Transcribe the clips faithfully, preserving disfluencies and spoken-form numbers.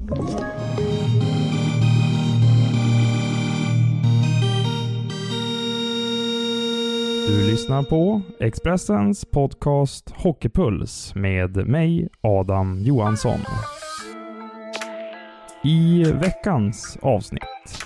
Du lyssnar på Expressens podcast Hockeypuls med mig, Adam Johansson. I veckans avsnitt.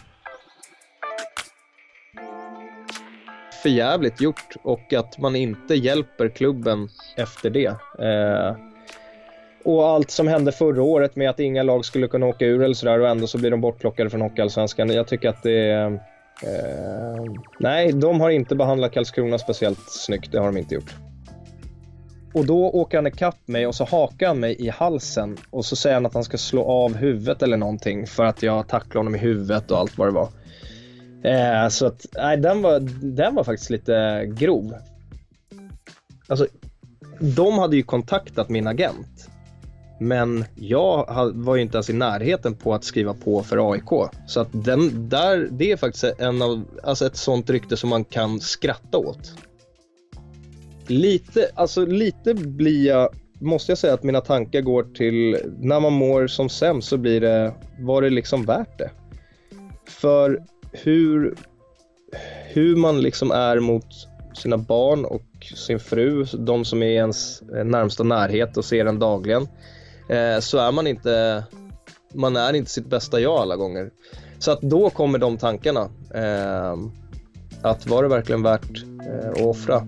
För jävligt gjort, och att man inte hjälper klubben efter det. Eh, och allt som hände förra året med att inga lag skulle kunna åka ur eller sådär, och ändå så blir de bortplockade från Hockeyallsvenskan. Jag tycker att det är... Eh, nej, de har inte behandlat Karlskrona speciellt snyggt, det har de inte gjort. Och då åker han ikapp mig och så hakar han mig i halsen och så säger han att han ska slå av huvudet eller någonting för att jag tacklar honom i huvudet och allt vad det var. Eh, så att, nej, den var, den var faktiskt lite grov. Alltså, de hade ju kontaktat min agent, men jag var ju inte ens i närheten på att skriva på för A I K. Så att den där, det är faktiskt en av, alltså ett sånt rykte som man kan skratta åt. Lite, alltså lite blir jag, måste jag säga att mina tankar går till när man mår som sämst, så blir det, var det liksom värt det? För hur, hur man liksom är mot sina barn och sin fru, de som är i ens närmsta närhet och ser en dagligen, eh, så är man inte, man är inte sitt bästa jag alla gånger. Så att då kommer de tankarna, eh, att var det verkligen värt eh, att offra?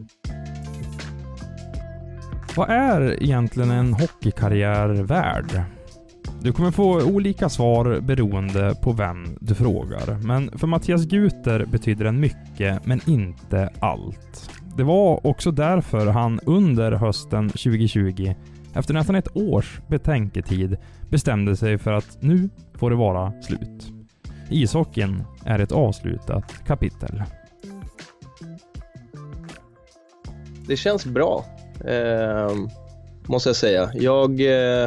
Vad är egentligen en hockeykarriär värd? Du kommer få olika svar beroende på vem du frågar. Men för Mattias Guter betyder den mycket, men inte allt. Det var också därför han under hösten tjugo tjugo, efter nästan ett års betänketid, bestämde sig för att nu får det vara slut. Ishockeyn är ett avslutat kapitel. Det känns bra, eh, måste jag säga. Jag... Eh...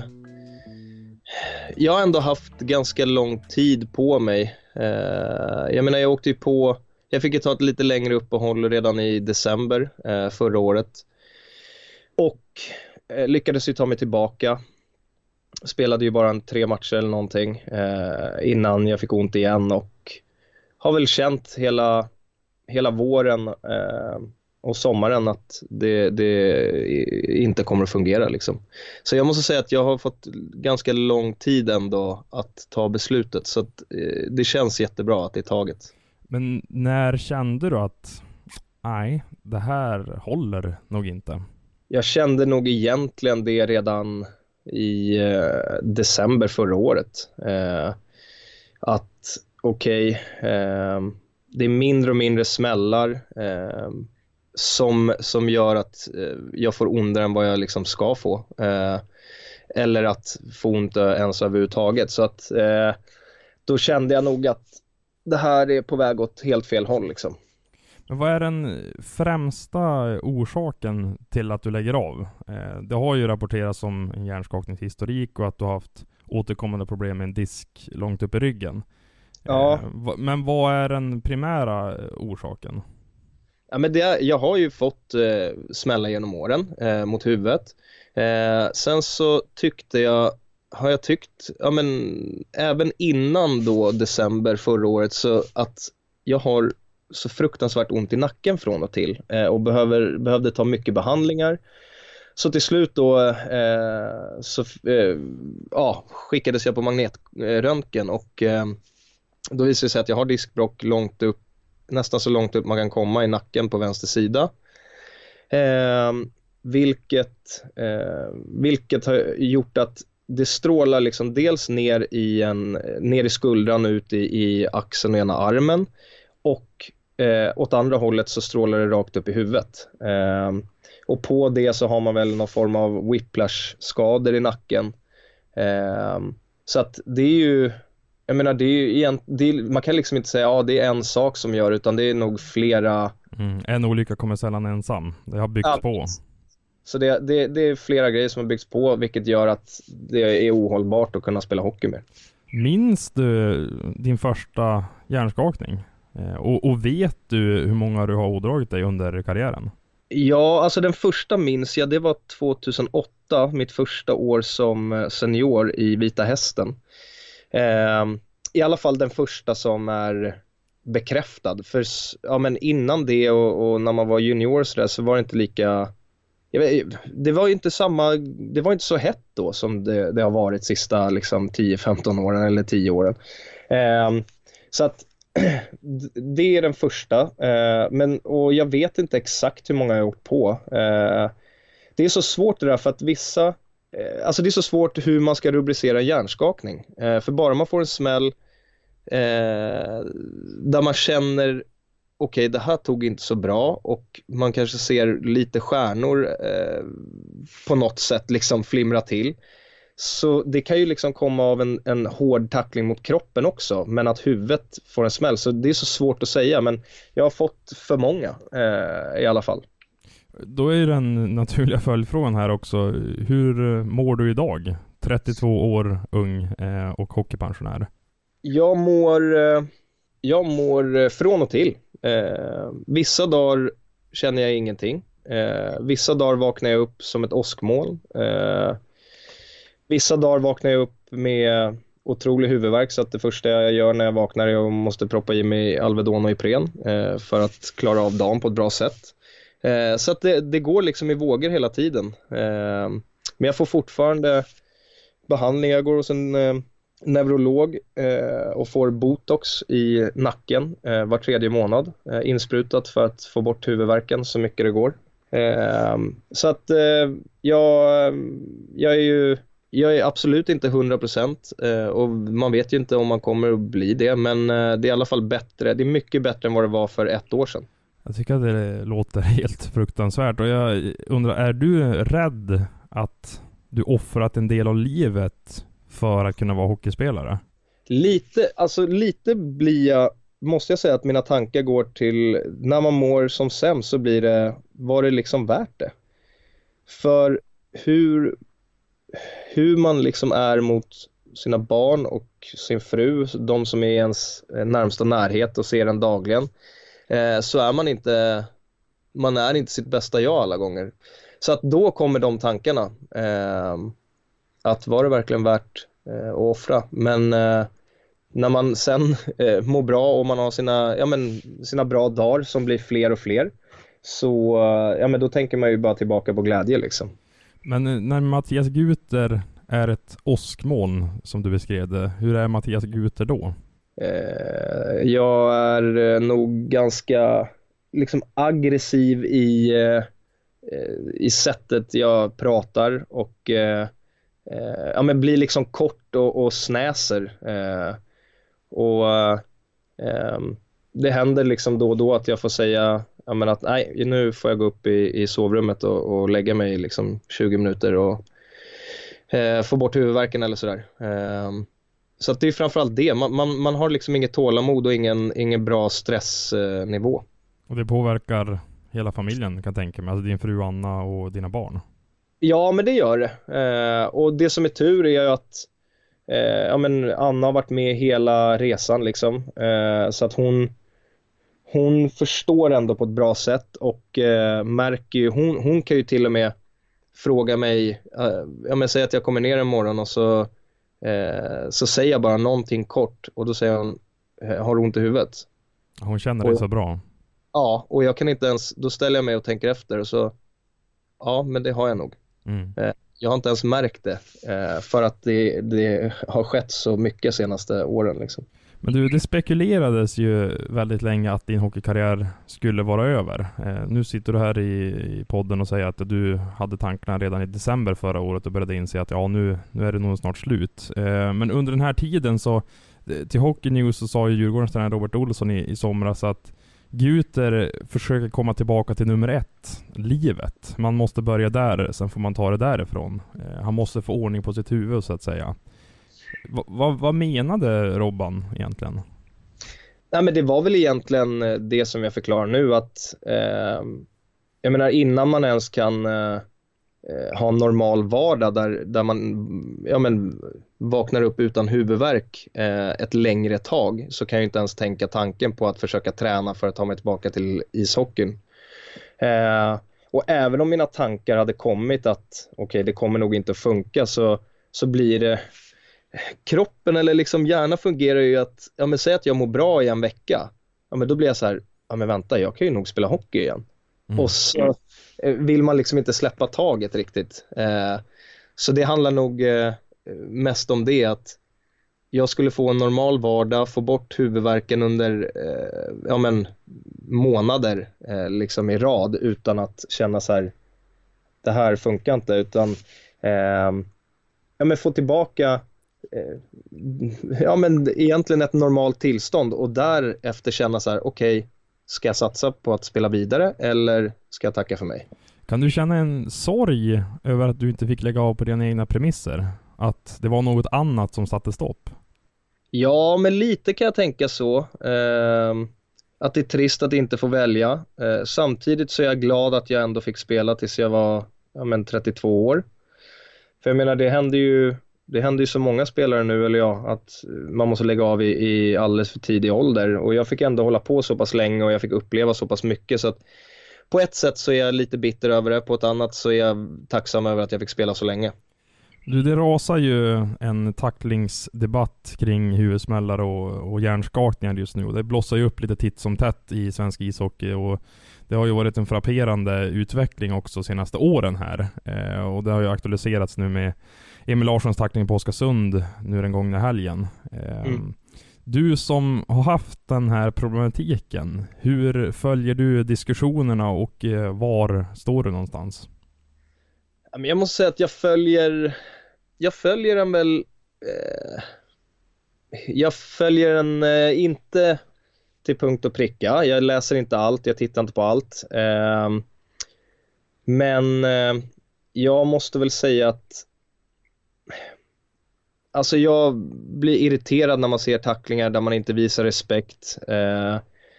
Jag har ändå haft ganska lång tid på mig. Eh, jag menar, jag åkte ju på... Jag fick ju ta ett lite längre uppehåll redan i december eh, förra året. Och eh, lyckades ju ta mig tillbaka. Spelade ju bara en tre matcher eller någonting eh, innan jag fick ont igen. Och har väl känt hela, hela våren eh, och sommaren att det, det inte kommer att fungera liksom. Så jag måste säga att jag har fått ganska lång tid ändå att ta beslutet, så att eh, det känns jättebra att det är taget. Men när kände du att nej, det här håller nog inte? Jag kände nog egentligen det redan i eh, december förra året. Eh, att okej, okay, eh, det är mindre och mindre smällar eh, Som, som gör att eh, jag får ondare än vad jag liksom ska få. Eh, eller att få ont ens överhuvudtaget. Så att eh, då kände jag nog att det här är på väg åt helt fel håll liksom. Men vad är den främsta orsaken till att du lägger av? Eh, det har ju rapporterats om en hjärnskakningshistorik och att du har haft återkommande problem med en disk långt upp i ryggen. Ja. Eh, men vad är den primära orsaken? Ja, men det, jag har ju fått eh, smälla genom åren eh, mot huvudet. Eh, sen så tyckte jag, har jag tyckt, ja men även innan då december förra året, så att jag har så fruktansvärt ont i nacken från och till eh, och behöver, behövde ta mycket behandlingar. Så till slut då eh, så eh, ja, skickades jag på magnetröntgen och eh, då visade det sig att jag har diskbråck långt upp, nästan så långt upp man kan komma i nacken på vänster sida. Eh, vilket, eh, vilket har gjort att det strålar liksom dels ner i, en, ner i skuldran, ut i, i axeln och ena armen. Och eh, åt andra hållet så strålar det rakt upp i huvudet. Eh, och på det så har man väl någon form av whiplash-skador i nacken. Eh, så att det är ju... Jag menar, det är ju igen, det är, man kan liksom inte säga ja, det är en sak som gör, utan det är nog flera... Mm, en olycka kommer sällan ensam. Det har byggts ja, på. Så det, det, det är flera grejer som har byggts på, vilket gör att det är ohållbart att kunna spela hockey mer. Minns du din första hjärnskakning? Och, och vet du hur många du har ådragit dig under karriären? Ja, alltså den första minns jag, det var tjugohundraåtta, mitt första år som senior i Vita Hästen. Eh, I alla fall den första som är bekräftad. För ja, men innan det och, och när man var junior så, där, så var det inte lika... Jag vet, det var ju inte samma... Det var inte så hett då som det, det har varit sista liksom, tio femton åren eller tio åren. Eh, så att det är den första. Eh, men, och jag vet inte exakt hur många jag har gjort på. Eh, det är så svårt det där för att vissa... Eh, alltså det är så svårt hur man ska rubricera hjärnskakning. Eh, för bara man får en smäll eh, där man känner okej, okay, det här tog inte så bra och man kanske ser lite stjärnor eh, på något sätt liksom flimra till. Så det kan ju liksom komma av en, en hård tackling mot kroppen också, men att huvudet får en smäll. Så det är så svårt att säga, men jag har fått för många eh, i alla fall. Då är den naturliga följdfrågan här också. Hur mår du idag? trettiotvå år, ung eh, och hockeypensionär. Jag mår, eh, jag mår från och till. Eh, vissa dagar känner jag ingenting. Eh, vissa dagar vaknar jag upp som ett åskmoln. Eh, vissa dagar vaknar jag upp med otrolig huvudvärk, så att det första jag gör när jag vaknar är att jag måste proppa i mig Alvedon och Ipren eh, för att klara av dagen på ett bra sätt. Eh, så att det, det går liksom i vågor hela tiden. Eh, men jag får fortfarande behandling. Jag går hos en eh, neurolog eh, och får botox i nacken eh, var tredje månad. Eh, insprutat för att få bort huvudvärken så mycket det går. Eh, så att eh, jag, jag är ju jag är absolut inte hundra procent eh, och man vet ju inte om man kommer att bli det, men eh, det är i alla fall bättre. Det är mycket bättre än vad det var för ett år sedan. Jag tycker att det låter helt fruktansvärt, och jag undrar, är du rädd att du offrat en del av livet för att kunna vara hockeyspelare? Lite, alltså lite blir jag, måste jag säga att mina tankar går till när man mår som sämst, så blir det, var det liksom värt det? För hur, hur man liksom är mot sina barn och sin fru, de som är i ens närmsta närhet och ser en dagligen, eh, så är man inte, man är inte sitt bästa jag alla gånger. Så att då kommer de tankarna, eh, att var det verkligen värt eh, att offra? Men eh, när man sen eh, mår bra och man har sina, ja, men, sina bra dagar som blir fler och fler, så eh, ja, men då tänker man ju bara tillbaka på glädje liksom. Men när Mattias Guter är ett åskmoln som du beskrev det, hur är Mattias Guter då? Eh, jag är nog ganska liksom aggressiv i, eh, i sättet jag pratar och eh, eh, ja, men blir liksom kort och, och snäser. Eh, och eh, det händer liksom då och då att jag får säga, ja, men att nej, nu får jag gå upp i, i sovrummet och, och lägga mig liksom tjugo minuter och eh, få bort huvudvärken eller sådär. Eh, så att det är framförallt det. Man, man, man har liksom inget tålamod och ingen, ingen bra stressnivå. Och det påverkar hela familjen, kan jag tänka mig. Alltså din fru Anna och dina barn. Ja, men det gör det. Eh, och det som är tur är ju att eh, ja, men Anna har varit med hela resan liksom. Eh, så att hon hon förstår ändå på ett bra sätt och eh, märker ju, hon, hon kan ju till och med fråga mig, eh, ja, men säg att jag kommer ner en morgon och så eh, så säger jag bara någonting kort och då säger hon, har du ont i huvudet? Hon känner dig så bra. Ja, och jag kan inte ens, då ställer jag mig och tänker efter och så, ja, men det har jag nog. Mm. Eh, jag har inte ens märkt det eh, för att det, det har skett så mycket senaste åren liksom. Men du, det spekulerades ju väldigt länge att din hockeykarriär skulle vara över. Eh, nu sitter du här i, i podden och säger att du hade tankarna redan i december förra året och började inse att ja, nu, nu är det nog snart slut. Eh, men under den här tiden så, till Hockey News så sa ju Djurgårdens tränare Robert Olsson i, i somras att Guter försöker komma tillbaka till nummer ett, livet. Man måste börja där, sen får man ta det därifrån. Eh, han måste få ordning på sitt huvud så att säga. Va, va, vad menade Robban egentligen? Nej, men det var väl egentligen det som jag förklarar nu, att eh, jag menar innan man ens kan eh, ha en normal vardag där, där man ja, men, vaknar upp utan huvudvärk eh, ett längre tag, så kan jag inte ens tänka tanken på att försöka träna för att ta mig tillbaka till ishockeyn. Eh, och även om mina tankar hade kommit att okej, okay, det kommer nog inte att funka, så, så blir det kroppen eller liksom hjärnan fungerar ju att, ja men säg att jag mår bra i en vecka, ja men då blir jag så här, ja men vänta, jag kan ju nog spela hockey igen. Mm. Och så vill man liksom inte släppa taget riktigt. Eh, så det handlar nog eh, mest om det, att jag skulle få en normal vardag, få bort huvudvärken under eh, ja men månader eh, liksom i rad utan att känna så här, det här funkar inte, utan eh, ja men få tillbaka eh, ja men egentligen ett normalt tillstånd och därefter känna så här, okej, okay, ska jag satsa på att spela vidare eller ska jag tacka för mig? Kan du känna en sorg över att du inte fick lägga av på dina egna premisser? Att det var något annat som satte stopp? Ja, men lite kan jag tänka så. Eh, att det är trist att inte få välja. Eh, samtidigt så är jag glad att jag ändå fick spela tills jag var ja, men trettiotvå år. För jag menar, det händer ju, det händer ju så många spelare nu, eller ja, att man måste lägga av i, i alldeles för tidig ålder. Och jag fick ändå hålla på så pass länge och jag fick uppleva så pass mycket, så att på ett sätt så är jag lite bitter över det, på ett annat så är jag tacksam över att jag fick spela så länge. Du, det rasar ju en tacklingsdebatt kring huvudsmällar och, och hjärnskakningar just nu. Det blossar ju upp lite titt som tätt i svensk ishockey och det har ju varit en frapperande utveckling också senaste åren här. Eh, och det har ju aktualiserats nu med Emil Larssons tackling på Oskarsund nu den gångna helgen. Eh, mm. Du som har haft den här problematiken, hur följer du diskussionerna och eh, var står du någonstans? Jag måste säga att jag följer jag följer den väl eh, jag följer den eh, inte till punkt och pricka. Jag läser inte allt, jag tittar inte på allt. Eh, men eh, jag måste väl säga att alltså jag blir irriterad när man ser tacklingar där man inte visar respekt. Eh,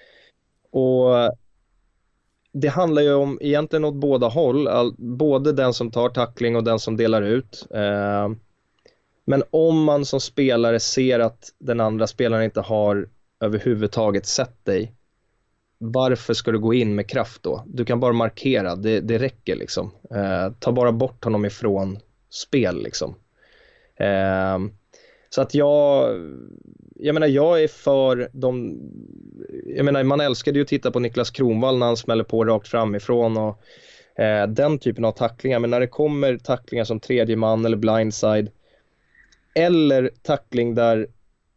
och det handlar ju om egentligen åt båda håll. All, både den som tar tackling och den som delar ut. Eh, men om man som spelare ser att den andra spelaren inte har överhuvudtaget sett dig, varför ska du gå in med kraft då? Du kan bara markera, det, det räcker liksom. Eh, ta bara bort honom ifrån spel liksom. Eh, så att jag jag menar jag är för de jag menar man älskade ju att titta på Niklas Kronwall när han smäller på rakt framifrån och eh, den typen av tacklingar, men när det kommer tacklingar som tredje man eller blindside eller tackling där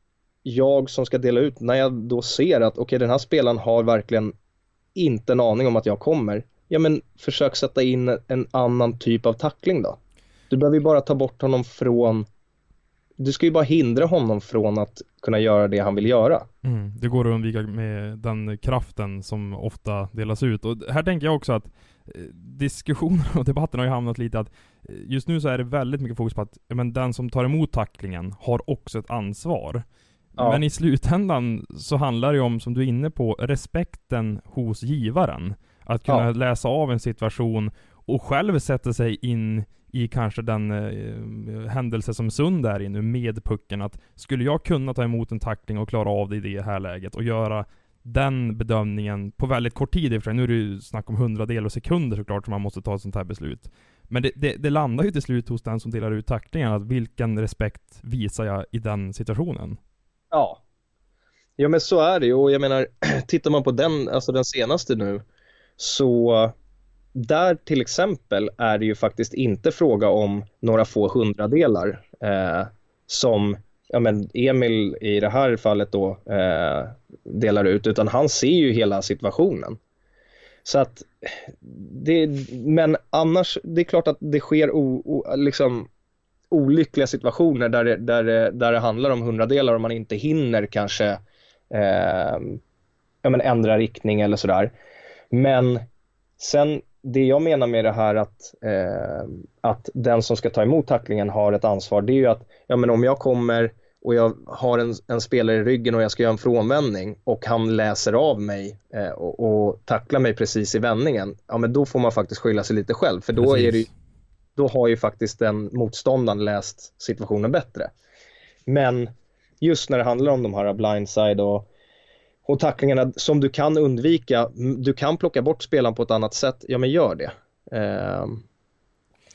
jag som ska dela ut, när jag då ser att okej, okay, den här spelaren har verkligen inte en aning om att jag kommer, ja men försök sätta in en annan typ av tackling då. Du behöver ju bara ta bort honom från du ska ju bara hindra honom från att kunna göra det han vill göra. Mm, det går att undvika med den kraften som ofta delas ut. Och här tänker jag också att eh, diskussionen och debatten har ju hamnat lite att eh, just nu så är det väldigt mycket fokus på att ja, men den som tar emot tacklingen har också ett ansvar. Ja. Men i slutändan så handlar det ju om, som du är inne på, respekten hos givaren. Att kunna ja. läsa av en situation och själv sätta sig in i kanske den eh, händelse som Sund är i nu med pucken, att skulle jag kunna ta emot en tackling och klara av det i det här läget och göra den bedömningen på väldigt kort tid i och för sig. Nu är det ju snack om hundradelar sekunder såklart som man måste ta ett sånt här beslut. Men det, det, det landar ju till slut hos den som delar ut tacklingen, att vilken respekt visar jag i den situationen? Ja. Ja men så är det ju, och jag menar tittar man på den, alltså den senaste nu, så där till exempel är det ju faktiskt inte fråga om några få hundradelar eh, som ja, men Emil i det här fallet då eh, delar ut, utan han ser ju hela situationen. Så att det, men annars, det är klart att det sker o, o, liksom olyckliga situationer där det, där, det, där det handlar om hundradelar och man inte hinner kanske eh, ja, men ändra riktning eller sådär. Men sen det jag menar med det här att, eh, att den som ska ta emot tacklingen har ett ansvar, det är ju att ja, men om jag kommer och jag har en, en spelare i ryggen och jag ska göra en frånvändning och han läser av mig eh, och, och tacklar mig precis i vändningen, ja men då får man faktiskt skylla sig lite själv, för då, är det, då har ju faktiskt den motståndaren läst situationen bättre. Men just när det handlar om de här blindside och Och tacklingarna som du kan undvika, du kan plocka bort spelaren på ett annat sätt, ja men gör det. Eh,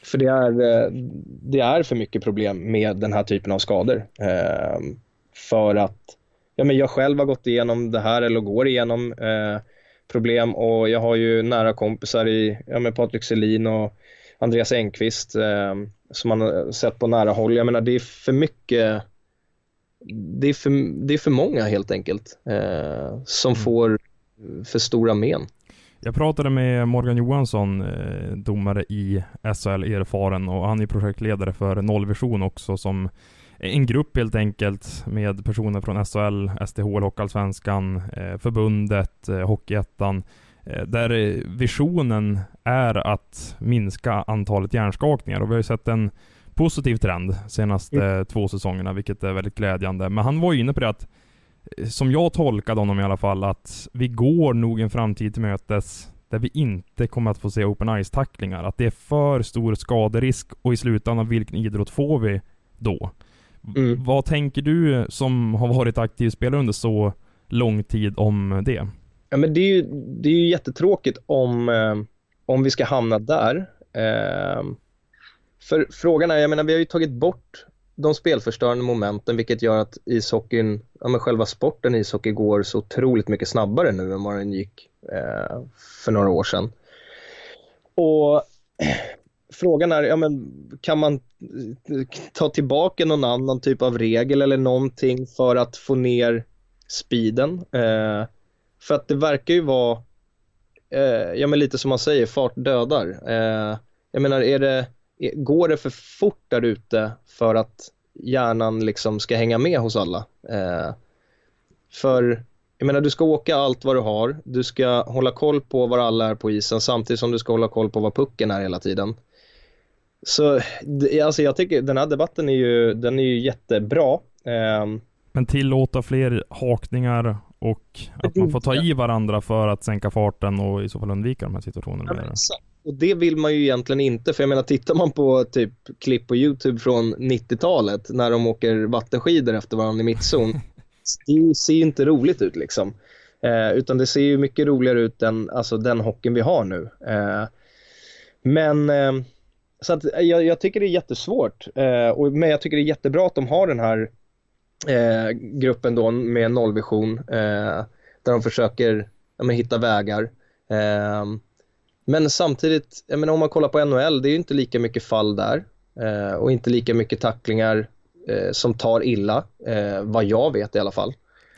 För det är, det är för mycket problem med den här typen av skador. Eh, för att ja, men jag själv har gått igenom det här eller går igenom eh, problem, och jag har ju nära kompisar i ja, men Patrik Selin och Andreas Engqvist eh, som man har sett på nära håll. Jag menar, det är för mycket, det är för, det är för många helt enkelt eh, som mm. får för stora men. Jag pratade med Morgan Johansson, eh, domare i S H L, erfaren, och han är projektledare för Nollvision också, som en grupp helt enkelt med personer från S H L, S D H L, Hockeyallsvenskan, eh, förbundet, eh, Hockeyettan, eh, där visionen är att minska antalet hjärnskakningar, och vi har ju sett en positiv trend senaste mm. två säsongerna, vilket är väldigt glädjande. Men han var ju inne på det att, som jag tolkade honom i alla fall, att vi går nog en framtid till mötes där vi inte kommer att få se open ice-tacklingar. Att det är för stor skaderisk, och i slutändan vilken idrott får vi då? Mm. Vad tänker du som har varit aktiv spelare under så lång tid om det? Ja, men det är ju, det är ju jättetråkigt om, eh, om vi ska hamna där. Eh, för frågan är, jag menar, vi har ju tagit bort de spelförstörande momenten, vilket gör att ishockeyn, ja, men själva sporten ishockey går så otroligt mycket snabbare nu än vad den gick eh, för några år sedan. Och frågan är, ja, men kan man ta tillbaka någon annan typ av regel eller någonting för att få ner speeden? Eh, för att det verkar ju vara eh, ja, men lite som man säger, fart dödar. Eh, jag menar, är det går det för fort där ute för att hjärnan liksom ska hänga med hos alla? Eh, för jag menar, du ska åka allt vad du har. Du ska hålla koll på var alla är på isen, samtidigt som du ska hålla koll på var pucken är hela tiden. Så alltså, jag tycker den här debatten är ju, den är ju jättebra. Eh, Men tillåta fler hakningar och att man får ta i varandra för att sänka farten och i så fall undvika de här situationerna. Ja, och det vill man ju egentligen inte, för jag menar, tittar man på typ klipp på YouTube från nittiotalet när de åker vattenskidor efter varandra i mittzon, det ser ju inte roligt ut liksom. Eh, utan det ser ju mycket roligare ut än alltså, den hockeyn vi har nu. Eh, men eh, så att jag, jag tycker det är jättesvårt, eh, och, men jag tycker det är jättebra att de har den här eh, gruppen då med nollvision, eh, där de försöker ja, men, hitta vägar. Eh, Men samtidigt, jag menar, om man kollar på N H L, det är ju inte lika mycket fall där eh, och inte lika mycket tacklingar eh, som tar illa, eh, vad jag vet i alla fall.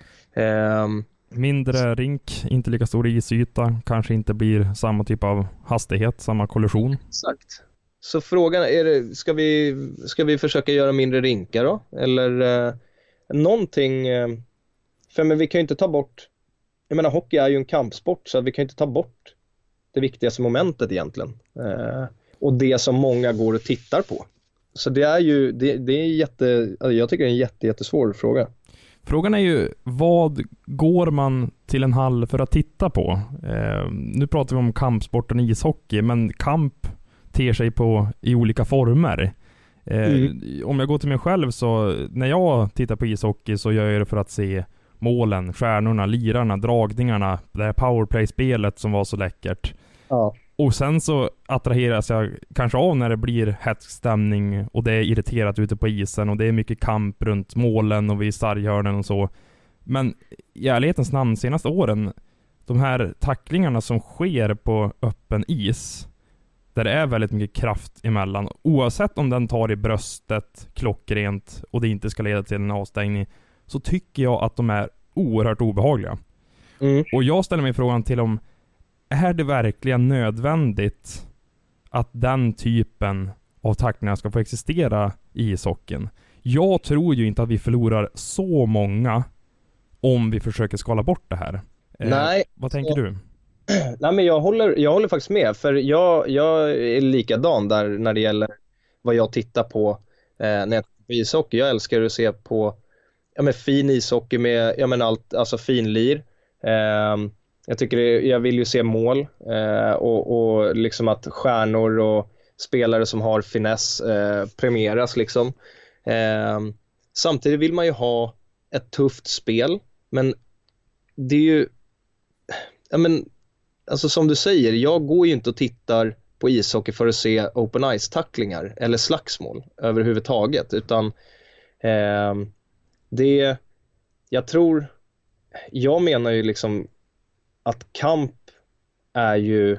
Eh, Mindre rink, inte lika stor isyta, kanske inte blir samma typ av hastighet, samma kollision. Exakt. Så frågan är, det, ska, vi, ska vi försöka göra mindre rinkar då? Eller eh, någonting, eh, för men vi kan ju inte ta bort, jag menar, hockey är ju en kampsport, så vi kan ju inte ta bort det viktigaste momentet egentligen. Eh, och det som många går och tittar på. Så det är ju, det, det är jätte, jag tycker det är en jätte, jättesvår fråga. Frågan är ju, vad går man till en hall för att titta på? Eh, nu pratar vi om kampsporten ishockey, men kamp ter sig på i olika former. Eh, mm. Om jag går till mig själv, så när jag tittar på ishockey så gör jag det för att se målen, stjärnorna, lirarna, dragningarna, det här powerplay-spelet som var så läckert. Ja. Och sen så attraheras jag kanske av när det blir hätsk stämning och det är irriterat ute på isen och det är mycket kamp runt målen och vid sarghörnen och så. Men i ärlighetens namn, senaste åren, de här tacklingarna som sker på öppen is, där det är väldigt mycket kraft emellan, oavsett om den tar i bröstet klockrent och det inte ska leda till en avstängning, så tycker jag att de är oerhört obehagliga. Mm. Och jag ställer mig frågan till om, är det verkligen nödvändigt att den typen av tacklingar ska få existera i ishockeyn? Jag tror ju inte att vi förlorar så många om vi försöker skala bort det här. Nej. Eh, vad tänker du? Nej, men jag håller, jag håller faktiskt med, för jag, jag är likadan där när det gäller vad jag tittar på eh, när jag tittar på ishockey. Jag älskar att se på ja, men fin ishockey med ja, men allt, alltså finlir. Eh, jag tycker det, jag vill ju se mål eh, och, och liksom att stjärnor och spelare som har finess eh, premieras liksom. Eh, samtidigt vill man ju ha ett tufft spel, men det är ju ja, men alltså som du säger, jag går ju inte och tittar på ishockey för att se open ice-tacklingar eller slagsmål överhuvudtaget, utan eh, det, jag tror, jag menar ju liksom att kamp är ju,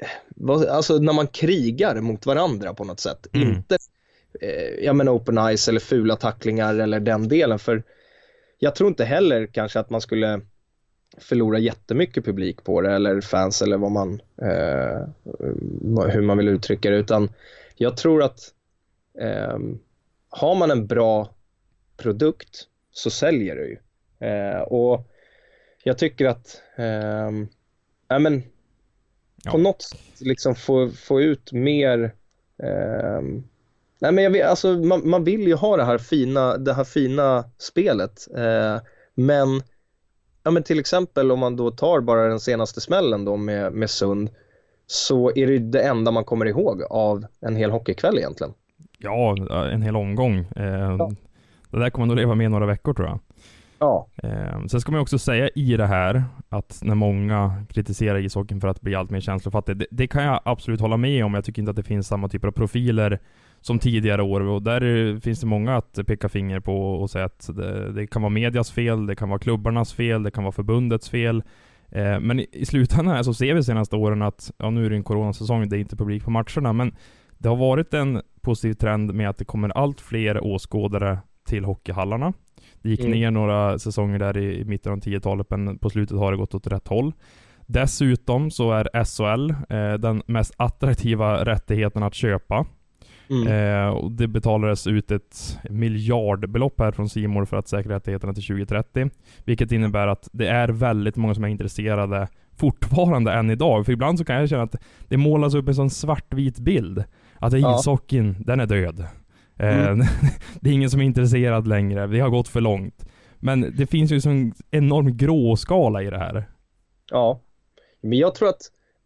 alltså när man krigar mot varandra på något sätt, mm. inte eh, jag menar open ice eller fula tacklingar eller den delen, för jag tror inte heller kanske att man skulle förlora jättemycket publik på det, eller fans, eller vad man eh, hur man vill uttrycka det, utan jag tror att eh, har man en bra produkt så säljer det ju. Eh, och jag tycker att eh, ja, men ja. på något sätt liksom få, få ut mer eh, nej men jag vet, alltså man, man vill ju ha det här fina, det här fina spelet, eh, men ja, men till exempel om man då tar bara den senaste smällen då med, med Sund, så är det det enda man kommer ihåg av en hel hockeykväll egentligen. Ja, en hel omgång. Eh, ja. Det där kommer nog leva med några veckor tror jag. Ja. Eh, sen ska man också säga i det här att när många kritiserar ishockeyn för att bli allt mer känslofattig, det, det kan jag absolut hålla med om. Jag tycker inte att det finns samma typer av profiler som tidigare år, och där finns det många att peka finger på och säga att det, det kan vara medias fel, det kan vara klubbarnas fel, det kan vara förbundets fel. Eh, men i, i slutändan här så ser vi senaste åren att, ja nu är det en coronasäsong, det är inte publik på matcherna, men det har varit en positiv trend med att det kommer allt fler åskådare till hockeyhallarna. Det gick mm. ner några säsonger där i, i mitten av tiotalet, men på slutet har det gått åt rätt håll. Dessutom så är S H L eh, den mest attraktiva rättigheten att köpa. Mm. Eh, och det betalades ut ett miljardbelopp här från C More för att säkra rättigheterna till tjugo trettio. Vilket innebär att det är väldigt många som är intresserade fortfarande än idag. För ibland så kan jag känna att det målas upp en sån svartvit bild. Att ja. ishockeyn, den är död. Mm. Eh, det är ingen som är intresserad längre. Vi har gått för långt. Men det finns ju en enorm gråskala i det här. Ja, men jag tror att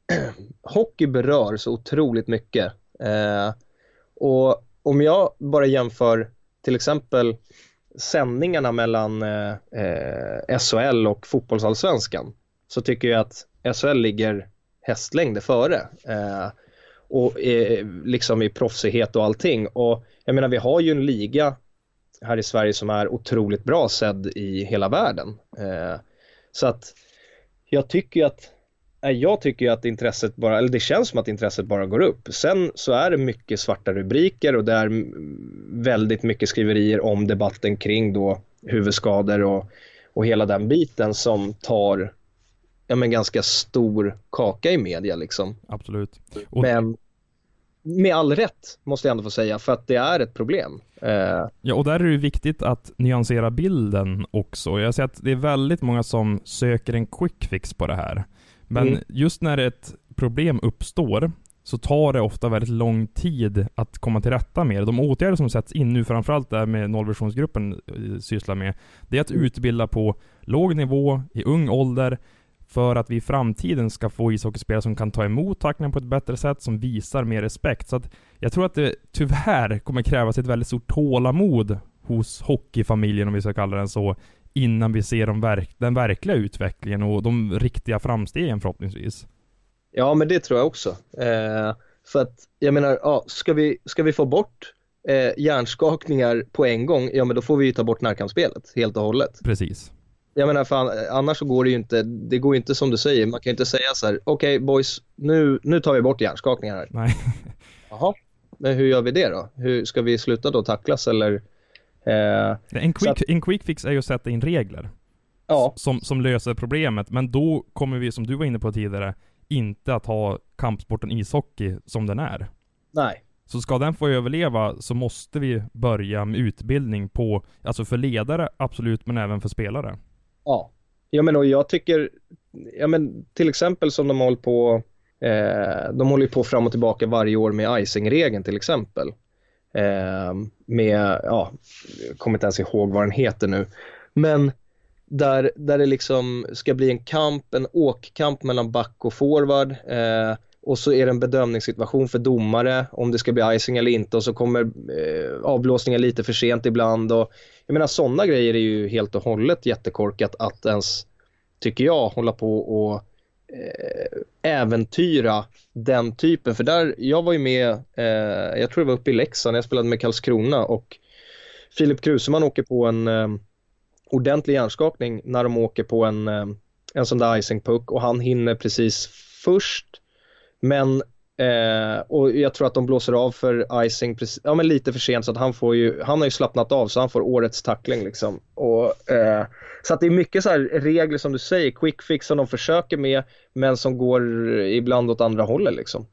hockey berör så otroligt mycket. Eh, och om jag bara jämför till exempel sändningarna mellan eh, S H L och fotbollsallsvenskan, så tycker jag att S H L ligger hästlängder före. Eh, och eh, liksom i proffsighet och allting. Och jag menar, vi har ju en liga här i Sverige som är otroligt bra sedd i hela världen. Eh, så att jag tycker att jag tycker att intresset bara, eller det känns som att intresset bara går upp. Sen så är det mycket svarta rubriker och det är väldigt mycket skriverier om debatten kring då huvudskador och, och hela den biten som tar ja, men ganska stor kaka i media liksom. Absolut. Och men med all rätt måste jag ändå få säga, för att det är ett problem. Eh. Ja, och där är det viktigt att nyansera bilden också. Jag ser att det är väldigt många som söker en quick fix på det här. Men mm. just när ett problem uppstår så tar det ofta väldigt lång tid att komma till rätta med det. De åtgärder som sätts in nu, framförallt där med nollvisionsgruppen sysslar med, det är att utbilda på låg nivå i ung ålder för att vi i framtiden ska få ishockeyspelare som kan ta emot tackningen på ett bättre sätt, som visar mer respekt. Så att jag tror att det tyvärr kommer krävas ett väldigt stort tålamod hos hockeyfamiljen, om vi ska kalla den så, innan vi ser de verk- den verkliga utvecklingen och de riktiga framstegen förhoppningsvis. Ja, men det tror jag också. Eh, för att, jag menar, ja, ska, vi, ska vi få bort eh, hjärnskakningar på en gång, ja men då får vi ju ta bort närkampsspelet helt och hållet. Precis. Jag menar, för annars så går det ju inte, det går ju inte som du säger, man kan ju inte säga så här: okej okay, boys, nu, nu tar vi bort hjärnskakningar här. Nej. Jaha, men hur gör vi det då? Hur ska vi sluta då tacklas eller... Eh, en, quick, att, en quick fix är ju att sätta in regler ja. som, som löser problemet, men då kommer vi, som du var inne på tidigare, inte att ha kampsporten ishockey som den är. Nej. Så ska den få överleva så måste vi börja med utbildning på, alltså för ledare absolut, men även för spelare. Ja, ja men och jag tycker, ja men till exempel som de håller på, eh, de håller på fram och tillbaka varje år med icing-regeln till exempel. Eh, med, ja, jag kommer inte ens ihåg vad den heter nu. Men där, där det liksom ska bli en kamp, en åkkamp mellan back och forward. Eh, och så är det en bedömningssituation för domare om det ska bli icing eller inte. Och så kommer eh, avblåsningar lite för sent ibland. Och, jag menar, sådana grejer är ju helt och hållet jättekorkat att ens, tycker jag, hålla på och äventyra den typen. För där, jag var ju med, eh, jag tror det var uppe i Leksand, jag spelade med Karlskrona och Filip Kruseman åker på en eh, ordentlig hjärnskakning när de åker på en, eh, en sån där icing puck och han hinner precis först. Men eh, och jag tror att de blåser av för icing precis, ja, men lite för sent så att han får ju, han har ju slappnat av så han får årets tackling liksom. Och, eh, så att det är mycket så här regler som du säger, quick fix som de försöker med men som går ibland åt andra hållet liksom.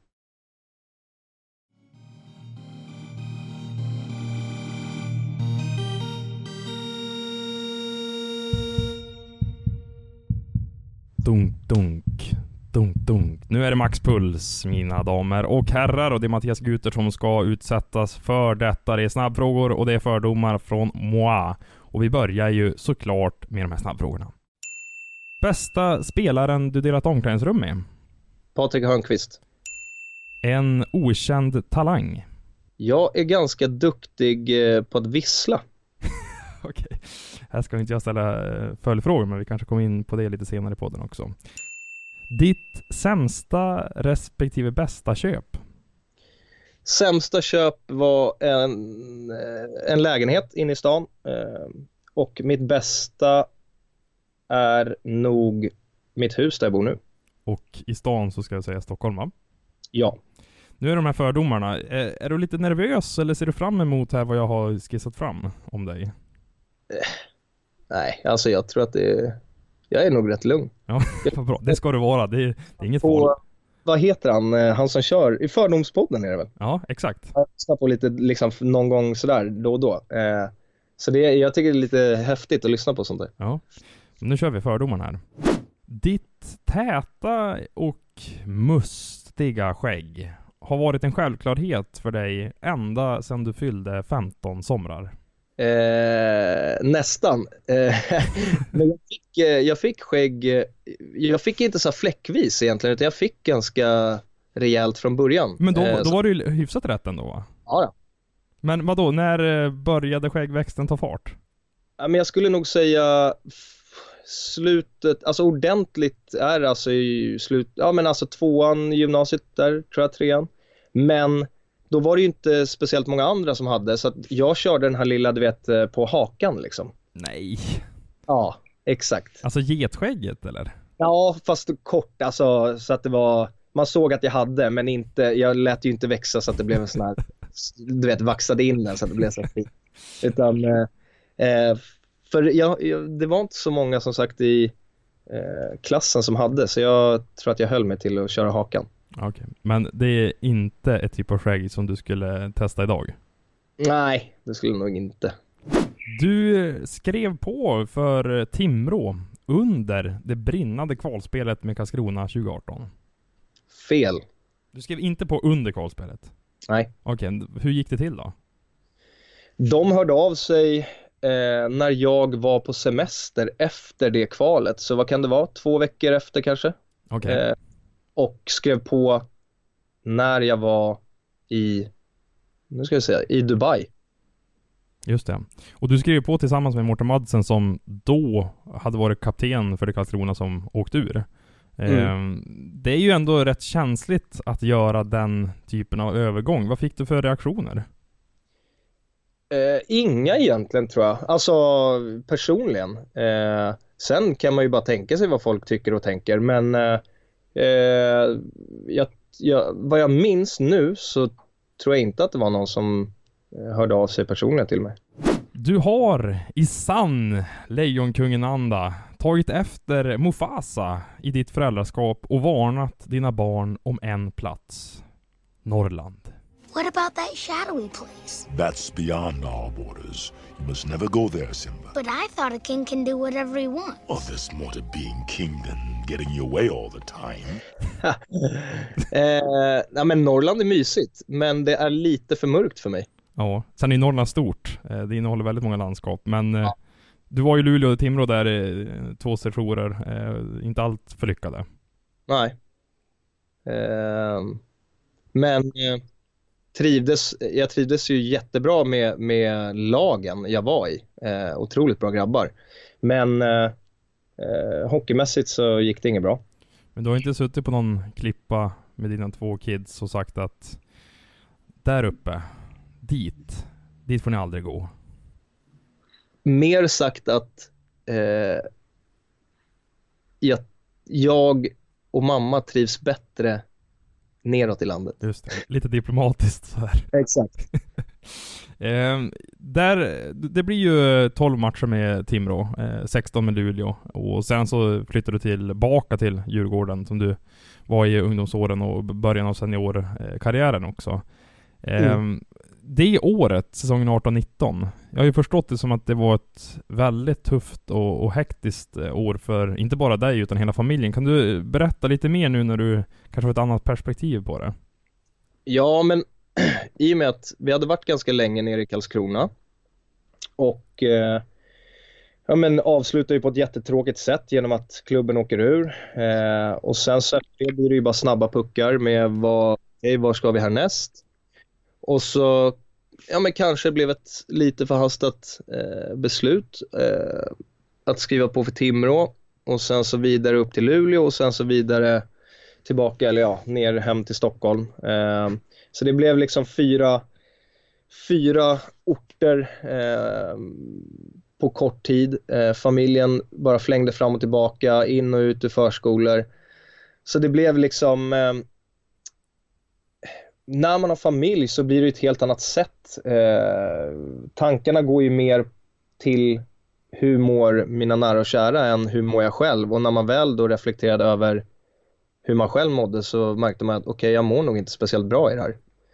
Dunk, dunk, dunk, dunk. Nu är det maxpuls, mina damer och herrar, och det är Mattias Guter som ska utsättas för detta. Det är snabbfrågor och det är fördomar från moi. Och vi börjar ju såklart med de här snabbfrågorna. Bästa spelaren du delat omklädningsrum med? Patrik Hörnqvist. En okänd talang? Jag är ganska duktig på att vissla. Okej, här ska inte jag ställa följdfrågor, men vi kanske kommer in på det lite senare i podden också. Ditt sämsta respektive bästa köp? Sämsta köp var en, en lägenhet inne i stan. Och mitt bästa är nog mitt hus där jag bor nu. Och i stan så ska jag säga Stockholm, va? Ja. Nu är de här fördomarna. Är, är du lite nervös eller ser du fram emot här vad jag har skissat fram om dig? Nej, alltså jag tror att det är, jag är nog rätt lugn. Ja, vad bra. Det ska du vara. Det är, det är inget och, farligt. Vad heter han? Han som kör i Fördomspodden är det väl? Ja, exakt. Jag lyssnar på lite liksom någon gång sådär då och då. Eh, så det, jag tycker det är lite häftigt att lyssna på sånt där. Ja, nu kör vi fördomarna här. Ditt täta och mustiga skägg har varit en självklarhet för dig ända sedan du fyllde femton somrar. Eh, nästan. Eh, men jag fick, jag fick skägg, jag fick inte så fläckvis egentligen, utan jag fick ganska rejält från början. Men då, eh, då var det ju hyfsat rätt ändå, va? Ja, ja. Men vad då? När började skäggväxten ta fart? Ja, men jag skulle nog säga slutet, alltså ordentligt är alltså i slut, ja men alltså tvåan gymnasiet där, tror jag, trean. Men då var det ju inte speciellt många andra som hade, så att jag körde den här lilla, du vet, på hakan liksom. Nej. Ja, exakt. Alltså getskägget, eller? Ja, fast kort, alltså så att det var, man såg att jag hade, men inte, jag lät ju inte växa så att det blev en sån här, du vet, vaxade in den så att det blev så fint. Utan, eh, för jag, jag, det var inte så många som sagt i eh, klassen som hade, så jag tror att jag höll mig till att köra hakan. Okej, okay. Men det är inte ett typ av skägg som du skulle testa idag? Nej, det skulle nog inte. Du skrev på för Timrå under det brinnande kvalspelet med Karlskrona tjugo arton. Fel. Du skrev inte på under kvalspelet? Nej. Okej, okay. Hur gick det till då? De hörde av sig eh, när jag var på semester efter det kvalet. Så vad kan det vara? Två veckor efter kanske? Okej. Okay. Eh, och skrev på när jag var i, nu ska jag säga, i Dubai. Just det. Och du skrev på tillsammans med Mårten Madsen som då hade varit kapten för det Karlskrona som åkte ur. Mm. Det är ju ändå rätt känsligt att göra den typen av övergång. Vad fick du för reaktioner? Eh, inga egentligen, tror jag. Alltså personligen. Eh, sen kan man ju bara tänka sig vad folk tycker och tänker. Men eh, eh, jag, jag, vad jag minns nu så tror jag inte att det var någon som hörde av sig personligen till mig. Du har i sann Lejonkungen-anda tagit efter Mufasa i ditt föräldraskap och varnat dina barn om en plats. Norrland. What about that shadowy place? That's beyond our borders. You must never go there, Simba. But I thought a king can do whatever he wants. Oh, there's more to being king than getting your way all the time. eh, ja, men Norrland är mysigt, men det är lite för mörkt för mig. Ja, sen är Norrland stort. Det innehåller väldigt många landskap. Men ja. Du var ju Luleå och Timrå där, två sessioner. Inte allt för lyckade. Nej. Eh, men eh, trivdes, jag trivdes ju jättebra med, med lagen jag var i. Eh, otroligt bra grabbar. Men eh, hockeymässigt så gick det inget bra. Men du har inte suttit på någon klippa med dina två kids och sagt att där uppe, dit, dit får ni aldrig gå? Mer sagt att eh, jag, jag och mamma trivs bättre neråt i landet. Just det, lite diplomatiskt så här. Exakt. eh, där, det blir ju tolv matcher med Timrå, eh, sexton med Luleå, och sen så flyttar du tillbaka till Djurgården som du var i ungdomsåren och början av seniorkarriären också. Eh, mm. Det året, säsongen arton nitton, jag har ju förstått det som att det var ett väldigt tufft och, och hektiskt år för inte bara dig utan hela familjen. Kan du berätta lite mer nu när du kanske har ett annat perspektiv på det? Ja, men i och med att vi hade varit ganska länge nere i Karlskrona och eh, ja, men avslutar ju på ett jättetråkigt sätt genom att klubben åker ur. Eh, och sen så blir det ju bara snabba puckar med vad, okay, var ska vi härnäst? Och så ja, men kanske blev ett lite förhastat eh, beslut eh, att skriva på för Timrå och sen så vidare upp till Luleå och sen så vidare tillbaka, eller ja, ner hem till Stockholm. Eh, så det blev liksom fyra, fyra orter eh, på kort tid. Eh, familjen bara flängde fram och tillbaka, in och ut ur förskolor. Så det blev liksom... Eh, när man har familj så blir det ett helt annat sätt. Eh, tankarna går ju mer till hur mår mina nära och kära än hur mår jag själv. Och när man väl då reflekterade över hur man själv mådde så märkte man att okej, okay, jag mår nog inte speciellt bra i det här.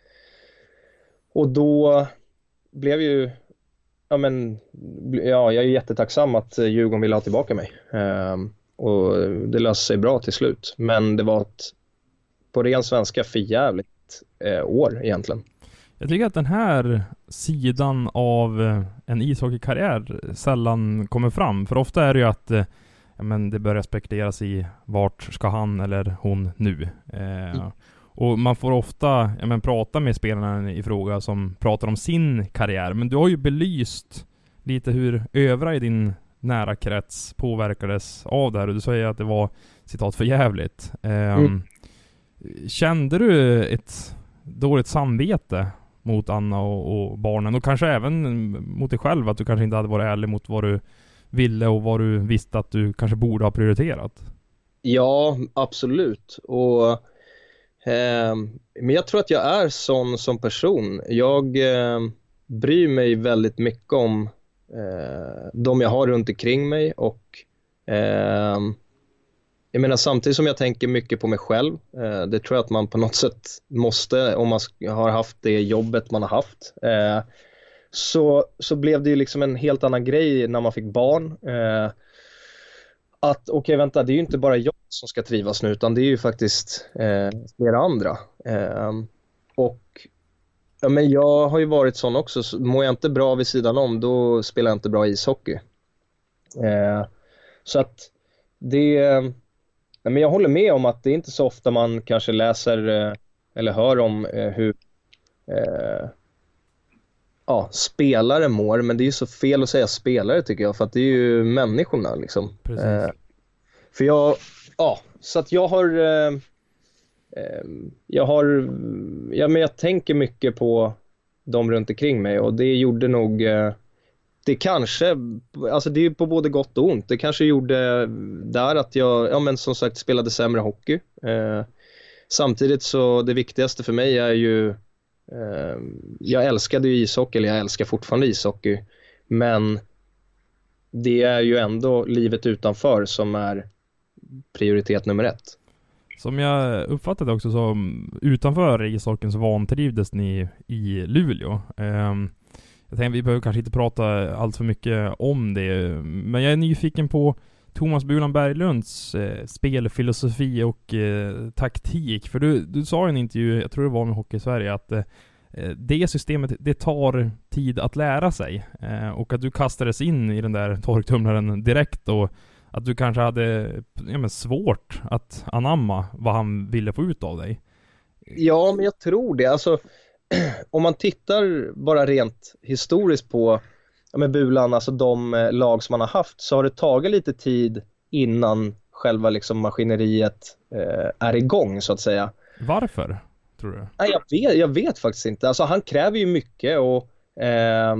Och då blev ju ja, men, ja, jag är jättetacksam att Djurgården ville ha tillbaka mig. Eh, och det löste sig bra till slut. Men det var ett, på ren svenska, för jävligt eh, år egentligen. Jag tycker att den här sidan av en ishockeykarriär sällan kommer fram. För ofta är det ju att ja, men det börjar spekuleras i vart ska han eller hon nu. Eh, mm. Och man får ofta ja, men, prata med spelarna i fråga som pratar om sin karriär. Men du har ju belyst lite hur övriga i din nära krets påverkades av det här. Och du säger att det var citat för jävligt. Eh, mm. Kände du ett dåligt samvete mot Anna och, och barnen och kanske även mot dig själv att du kanske inte hade varit ärlig mot vad du ville och vad du visste att du kanske borde ha prioriterat? Ja, absolut. Och eh, men jag tror att jag är sån som person. Jag eh, bryr mig väldigt mycket om eh, de jag har runt omkring mig och eh, jag menar samtidigt som jag tänker mycket på mig själv, eh, det tror jag att man på något sätt måste om man har haft det jobbet man har haft. Eh, så, så blev det ju liksom en helt annan grej när man fick barn. Eh, att okej okay, vänta, det är ju inte bara jag som ska trivas nu utan det är ju faktiskt eh, flera andra. Eh, och ja, men jag har ju varit sån också, så mår jag inte bra vid sidan om då spelar jag inte bra ishockey. Eh, så att det... Men jag håller med om att det är inte så ofta man kanske läser eh, eller hör om eh, hur eh, ja, spelare mår. Men det är ju så fel att säga spelare tycker jag. För att det är ju människorna liksom. Eh, för jag, ja, så att jag har, eh, eh, jag har, ja men jag tänker mycket på dem runt omkring mig. Och det gjorde nog... Eh, Det kanske, alltså det är på både gott och ont. Det kanske gjorde där att jag, ja men som sagt spelade sämre hockey. Eh, samtidigt så det viktigaste för mig är ju, eh, jag älskade ju ishockey, eller jag älskar fortfarande ishockey. Men det är ju ändå livet utanför som är prioritet nummer ett. Som jag uppfattade också så utanför ishockeyn så vantrivdes ni i Luleå. Eh, Jag tänker vi behöver kanske inte prata allt för mycket om det. Men jag är nyfiken på Thomas Bulan Berglunds eh, spelfilosofi och eh, taktik. För du, du sa i en intervju, jag tror det var med Hockey Sverige, att eh, det systemet, det tar tid att lära sig. Eh, och att du kastades in i den där torktumlaren direkt och att du kanske hade ja, men svårt att anamma vad han ville få ut av dig. Ja, men jag tror det. Alltså... Om man tittar bara rent historiskt på ja, med Bulan, alltså de eh, lag som man har haft, så har det tagit lite tid innan själva liksom maskineriet eh, är igång så att säga. Varför, tror du? Nej, jag vet, jag vet faktiskt inte. Alltså han kräver ju mycket och eh,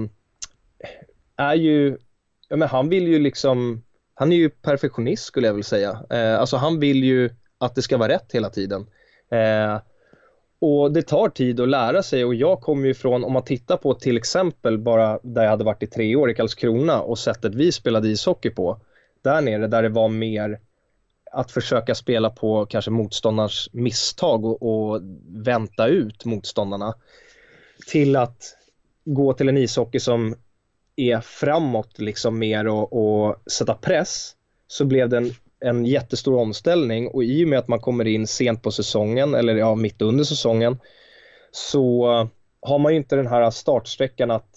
är ju, ja, men han vill ju liksom, han är ju perfektionist skulle jag vilja säga. Eh, alltså han vill ju att det ska vara rätt hela tiden. Eh, och det tar tid att lära sig och jag kommer ju från, om man tittar på till exempel bara där jag hade varit i tre år i Karlskrona och sättet vi spelade ishockey på, där nere där det var mer att försöka spela på kanske motståndarens misstag och, och vänta ut motståndarna, till att gå till en ishockey som är framåt liksom mer och, och sätta press, så blev det en, en jättestor omställning. Och i och med att man kommer in sent på säsongen eller ja, mitt under säsongen, så har man ju inte den här startsträckan att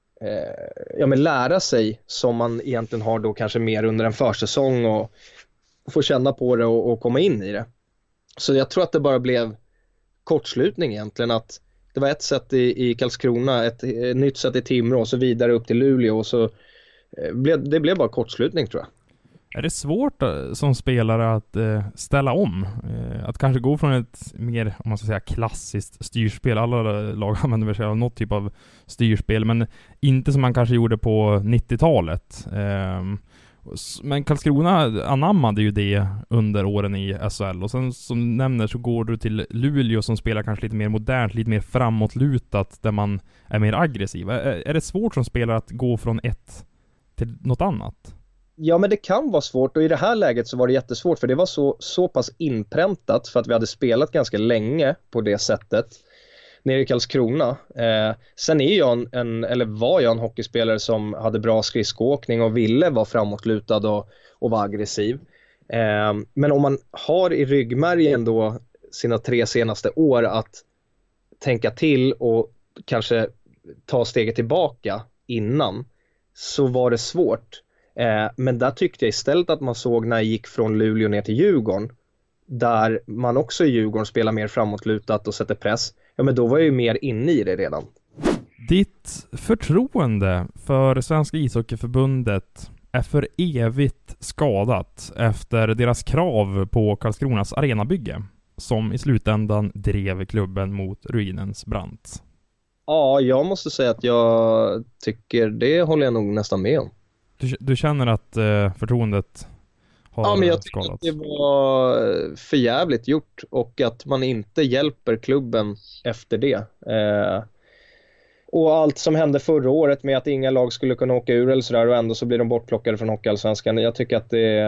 eh, ja, men lära sig som man egentligen har då kanske mer under en försäsong och få känna på det och, och komma in i det. Så jag tror att det bara blev kortslutning egentligen, att det var ett sätt i, i Karlskrona, ett, ett nytt sätt i Timrå och så vidare upp till Luleå och så eh, blev, det blev bara kortslutning tror jag. Är det svårt uh, som spelare att uh, ställa om? Uh, att kanske gå från ett mer, om man ska säga, klassiskt styrspel. Alla lag använder sig av något typ av styrspel, men inte som man kanske gjorde på nittiotalet. Uh, men Karlskrona anammade ju det under åren i S H L. Och sen som du nämner så går du till Luleå som spelar kanske lite mer modernt, lite mer framåtlutat, där man är mer aggressiv. Är, är det svårt som spelare att gå från ett till något annat? Ja, men det kan vara svårt, och i det här läget så var det jättesvårt för det var så, så pass inpräntat för att vi hade spelat ganska länge på det sättet nere i Karlskrona. Eh, sen är jag en, en, eller var jag en hockeyspelare som hade bra skridskoåkning och ville vara framåtlutad och, och vara aggressiv. Eh, men om man har i ryggmärgen då sina tre senaste år att tänka till och kanske ta steget tillbaka innan, så var det svårt. Eh, men där tyckte jag istället att man såg när jag gick från Luleå ner till Djurgården, där man också i Djurgården spelar mer framåtlutat och sätter press. Ja, men då var jag ju mer inne i det redan. Ditt förtroende för Svenska ishockeyförbundet är för evigt skadat efter deras krav på Karlskronas arenabygge, som i slutändan drev klubben mot ruinens brant. Ja, jag måste säga att jag tycker det håller jag nog nästan med om. Du, du känner att eh, förtroendet har ja, men jag skadats? tycker att det var för jävligt gjort och att man inte hjälper klubben efter det. Eh, och allt som hände förra året med att inga lag skulle kunna åka ur eller sådär, och ändå så blir de bortplockade från Hockeyallsvenskan. Jag tycker att det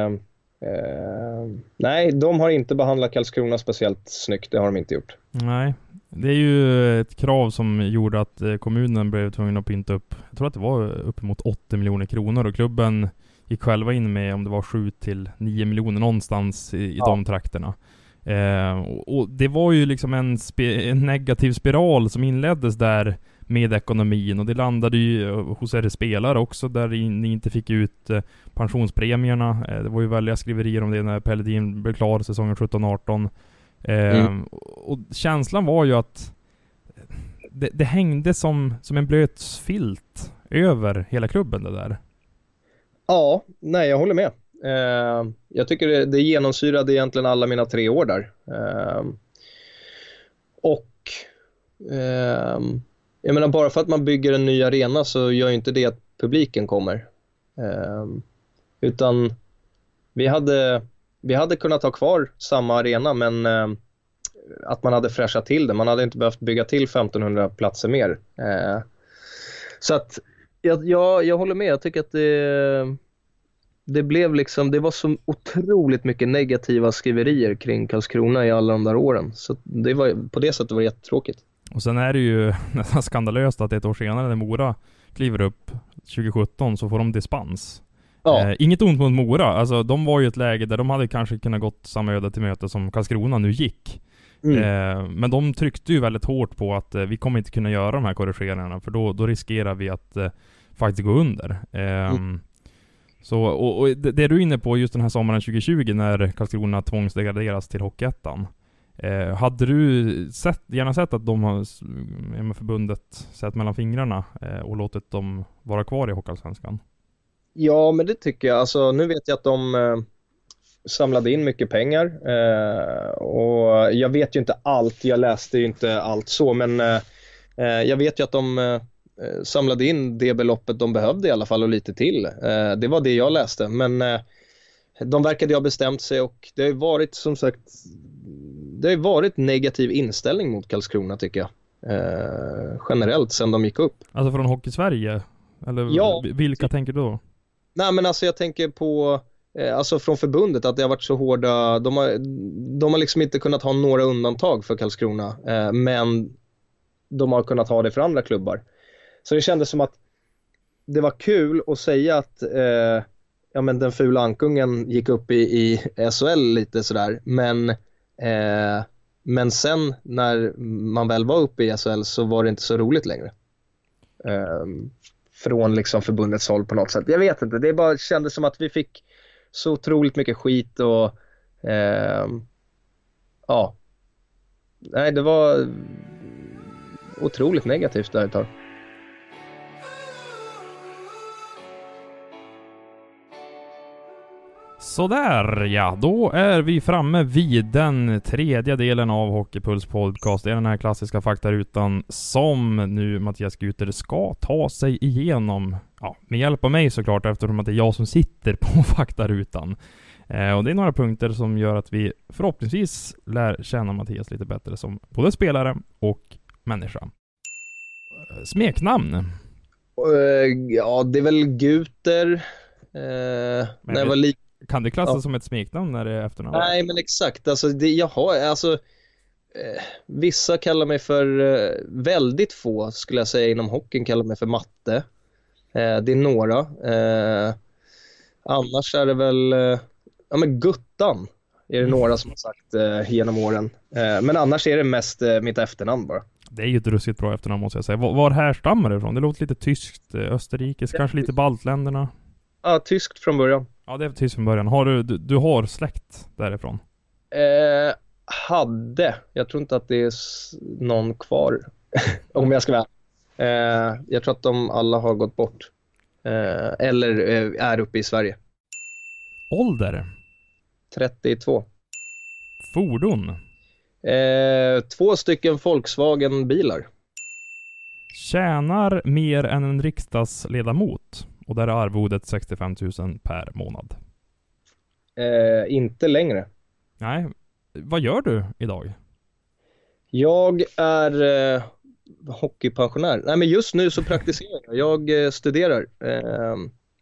eh, nej, de har inte behandlat Karlskrona speciellt snyggt. Det har de inte gjort. Nej, det är ju ett krav som gjorde att kommunen blev tvungen att pynta upp, jag tror att det var uppemot åttio miljoner kronor, och klubben gick själva in med om det var sju till nio miljoner någonstans i, i ja. de trakterna. Eh, och, och det var ju liksom en, spe, en negativ spiral som inleddes där med ekonomin, och det landade ju hos er spelare också, där ni inte fick ut eh, pensionspremierna. Eh, det var ju välja skriverier om det när Pelledin blev klar säsongen sjutton arton. Eh, mm. och, och känslan var ju att det, det hängde som, som en blöt filt över hela klubben det där. Ja, nej, jag håller med. Eh, jag tycker det, det genomsyrade egentligen alla mina tre år där. Eh, och eh, jag menar, bara för att man bygger en ny arena så gör ju inte det att publiken kommer. Eh, utan vi hade, vi hade kunnat ha kvar samma arena, men eh, att man hade fräschat till det. Man hade inte behövt bygga till femtonhundra platser mer. Eh, så att Jag, jag, jag håller med. Jag tycker att det, det blev liksom, det var så otroligt mycket negativa skriverier kring Karlskrona i alla de där åren. Så det var, på det sättet var det jättetråkigt. Och sen är det ju nästan skandalöst att ett år senare när Mora kliver upp tjugo sjutton så får de dispens. Ja. Eh, inget ont mot Mora. Alltså, de var ju ett läge där de hade kanske kunnat gått samma öde till möte som Karlskrona nu gick. Mm. Eh, men de tryckte ju väldigt hårt på att eh, vi kommer inte kunna göra de här korrigeringarna, för då, då riskerar vi att eh, faktiskt gå under. Eh, mm. Så, och, och det, det är du inne på just den här sommaren tjugo tjugo när Karlskrona tvångsdegraderas till Hockeyettan. Eh, hade du sett, gärna sett att de har med förbundet sett mellan fingrarna eh, och låtit dem vara kvar i Hockeyallsvenskan? Ja, men det tycker jag. Alltså, nu vet jag att de samlade in mycket pengar. Eh, och jag vet ju inte allt, jag läste ju inte allt så, men eh, jag vet ju att de eh, samlade in det beloppet de behövde i alla fall och lite till. Eh, det var det jag läste, men eh, de verkade ha bestämt sig och det har ju varit som sagt det har ju varit negativ inställning mot Karlskrona tycker jag. Eh, generellt sen de gick upp. Alltså från Hockey Sverige? Eller ja, vilka ty- tänker du då? Nej men alltså jag tänker på eh, alltså från förbundet att det har varit så hårda, de har, de har liksom inte kunnat ha några undantag för Karlskrona, eh, men de har kunnat ha det för andra klubbar. Så det kändes som att det var kul att säga att eh, ja, men den fula ankungen gick upp i, i S H L lite sådär, men eh, men sen när man väl var uppe i S H L så var det inte så roligt längre. Eh, från liksom förbundets håll på något sätt. Jag vet inte, det bara kändes som att vi fick så otroligt mycket skit och eh, ja. Nej, det var otroligt negativt där ett tag. Sådär ja, då är vi framme vid den tredje delen av Hockeypuls podcast. Det är den här klassiska faktarutan som nu Mattias Guter ska ta sig igenom. Ja, med hjälp av mig såklart, eftersom att det är jag som sitter på faktarutan. Eh, och det är några punkter som gör att vi förhoppningsvis lär känna Mattias lite bättre som både spelare och människa. Smeknamn? Uh, ja, det är väl Guter. Uh, när jag var li- Kan det klassas ja. som ett smeknamn när det är efternamn? Nej, men exakt. Alltså, det, jag har, alltså, eh, vissa kallar mig för eh, väldigt få, skulle jag säga, inom hockeyn kallar mig för Matte. Eh, det är några. Eh, annars är det väl eh, ja, men Guttan är det några som har sagt eh, genom åren. Eh, men annars är det mest eh, mitt efternamn bara. Det är ju ett ruskigt bra efternamn måste jag säga. Var, var härstammar det ifrån? Det låter lite tyskt, österrikiskt, kanske lite baltländerna. Ja, tyskt från början. Ja, det är tyskt från början. Har du, du, du har släkt därifrån? Eh, hade. Jag tror inte att det är s- någon kvar. Om jag ska vara. Eh, jag tror att de alla har gått bort. Eh, eller eh, är uppe i Sverige. Ålder? trettiotvå. Fordon? Eh, två stycken Volkswagen-bilar. Tjänar mer än en riksdagsledamot. Och där är arvodet sextiofem tusen per månad. Eh, inte längre. Nej. Vad gör du idag? Jag är eh, hockeypensionär. Nej, men just nu så praktiserar jag. Jag eh, studerar eh,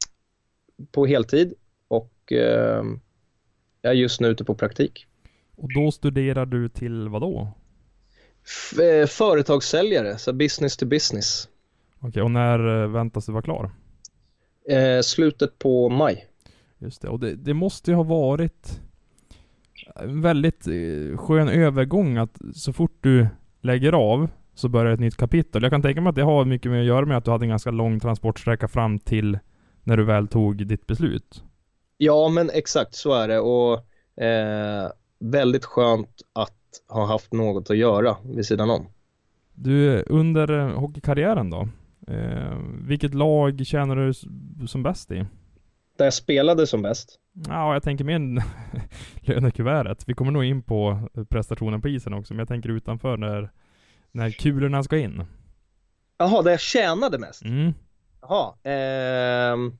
på heltid. Och eh, jag är just nu ute på praktik. Och då studerar du till vad då? F- eh, företagssäljare, så business to business. Okej, och när eh, väntas du vara klar? Eh, slutet på maj. Just det, och det, det måste ju ha varit en väldigt eh, skön övergång att så fort du lägger av så börjar ett nytt kapitel. Jag kan tänka mig att det har mycket med att göra med att du hade en ganska lång transportsträcka fram till när du väl tog ditt beslut. Ja, men exakt så är det. Och eh, väldigt skönt att ha haft något att göra vid sidan om. Du, under eh, hockeykarriären då? Eh, vilket lag känner du s- som bäst i? Där jag spelade som bäst. Ja, jag tänker mer lönekuvertet. Vi kommer nog in på prestationen på isen också, men jag tänker utanför när, när kulorna ska in. Jaha, där jag tjänade mest. Mm. Jaha. ehm,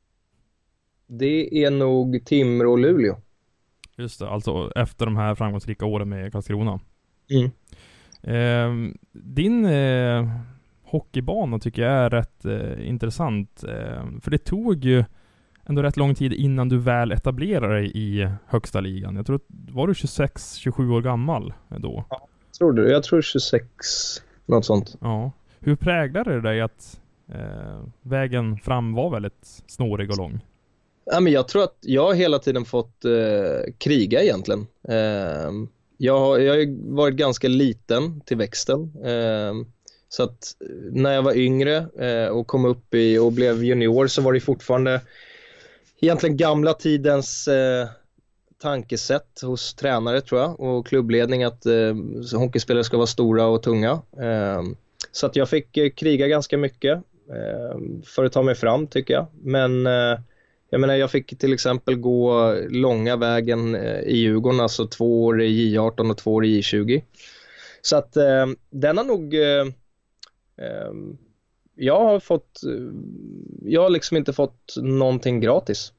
det är nog Timrå och Luleå. Just det, alltså efter de här framgångsrika åren med Karlskrona. Mm. Eh, din eh, hockeybana tycker jag är rätt eh, intressant. Eh, för det tog ju ändå rätt lång tid innan du väl etablerade dig i högsta ligan. Jag tror att var du tjugosex tjugosju år gammal då? Ja, tror du? Jag tror tjugosex, något sånt. Ja. Hur präglade det dig att eh, vägen fram var väldigt snårig och lång? Ja, men jag tror att jag har hela tiden fått eh, kriga egentligen. Eh, jag, har, jag har varit ganska liten till växten. Eh, så att när jag var yngre eh, och kom upp i och blev junior så var det fortfarande egentligen gamla tidens eh, tankesätt hos tränare tror jag och klubbledning att eh, hockeyspelare ska vara stora och tunga. Eh, så att jag fick eh, kriga ganska mycket eh, för att ta mig fram tycker jag. Men eh, Jag menar, jag fick till exempel gå långa vägen eh, i Djurgården, alltså två år i J arton och två år i J tjugo. Så att eh, den har nog... Eh, eh, jag har fått... Eh, jag har liksom inte fått någonting gratis.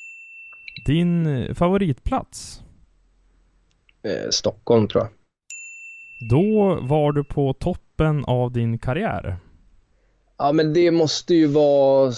Din favoritplats? Eh, Stockholm, tror jag. Då var du på toppen av din karriär. Ja, men det måste ju vara...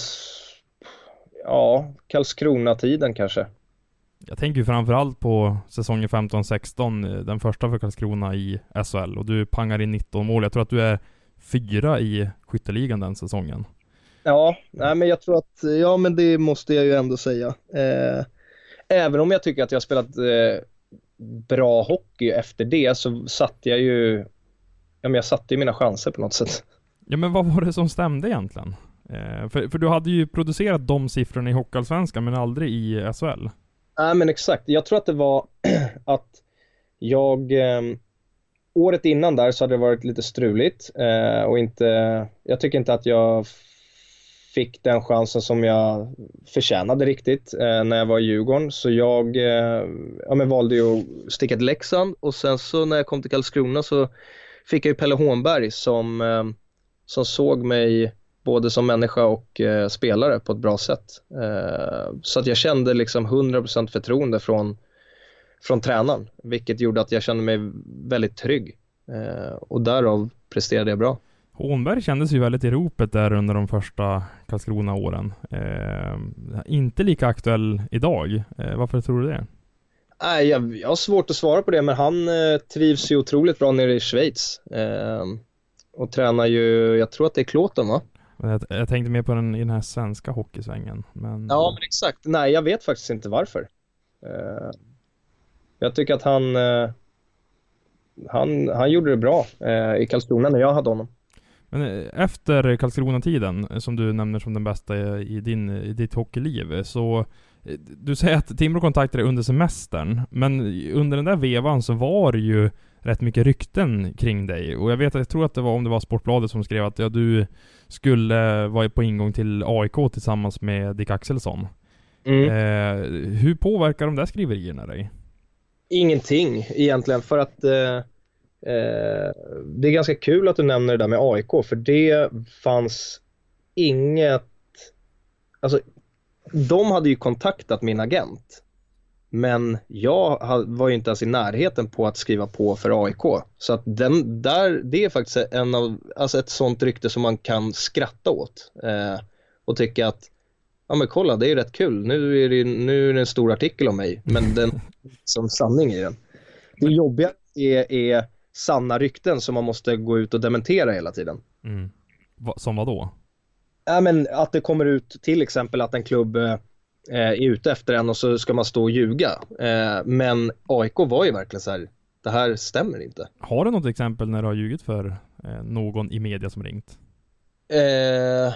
Ja, Karlskrona-tiden kanske. Jag tänker ju framförallt på säsongen femton sexton, den första för Karlskrona i S H L. Och du pangar in nitton mål. Jag tror att du är fyra i skytteligan den säsongen. Ja, nej, men jag tror att... Ja, men det måste jag ju ändå säga. Eh, även om jag tycker att jag har spelat eh, bra hockey efter det, så satte jag ju... Ja, men jag satte ju mina chanser på något sätt. Ja, men vad var det som stämde egentligen? Eh, för, för du hade ju producerat de siffrorna i Hockeyallsvenskan, men aldrig i S H L. Nej, men exakt. Jag tror att det var att jag... Eh, året innan där så hade det varit lite struligt. Eh, och inte... Jag tycker inte att jag fick den chansen som jag förtjänade riktigt eh, när jag var i Djurgården. Så jag eh, ja, men valde ju att sticka till Leksand. Och sen så när jag kom till Karlskrona så fick jag ju Pelle Hånberg som, eh, som såg mig både som människa och eh, spelare på ett bra sätt. Eh, så att jag kände liksom hundra procent förtroende från, från tränaren. Vilket gjorde att jag kände mig väldigt trygg. Eh, och därav presterade jag bra. Hånberg kändes ju väldigt i ropet där under de första Karlskrona-åren. Eh, inte lika aktuell idag. Eh, varför tror du det? Nej, jag, jag har svårt att svara på det, men han eh, trivs ju otroligt bra nere i Schweiz. Eh, och tränar ju, jag tror att det är Klåten, va? Jag, jag tänkte mer på den i den här svenska hockeysvängen. Men... Ja, men exakt. Nej, jag vet faktiskt inte varför. Eh, jag tycker att han, eh, han, han gjorde det bra eh, i Karlskrona när jag hade honom. Men efter Karlskrona-tiden, som du nämner som den bästa i, din, i ditt hockeyliv, så du säger att Timrå kontaktade under semestern, men under den där vevan så var det ju rätt mycket rykten kring dig. Och jag vet att jag tror att det var om det var Sportbladet som skrev att ja, du skulle vara på ingång till A I K tillsammans med Dick Axelsson. Mm. Eh, hur påverkar de där skriverierna dig? Ingenting egentligen, för att eh, eh, det är ganska kul att du nämner det där med A I K, för det fanns inget, alltså de hade ju kontaktat min agent, men jag var ju inte ens i närheten på att skriva på för A I K. Så att den där, det är faktiskt en av, alltså ett sånt rykte som man kan skratta åt eh, och tycka att ja, men kolla, det är ju rätt kul. Nu är det, nu är det en stor artikel om mig, men den som sanning i den. Det jobbiga är, är sanna rykten som man måste gå ut och dementera hela tiden. Mm. Va, som vad då? Ja, men att det kommer ut till exempel att en klubb eh, är ute efter en och så ska man stå och ljuga. Eh, men A I K var ju verkligen så här, det här stämmer inte. Har du något exempel när du har ljugit för eh, någon i media som ringt? Eh...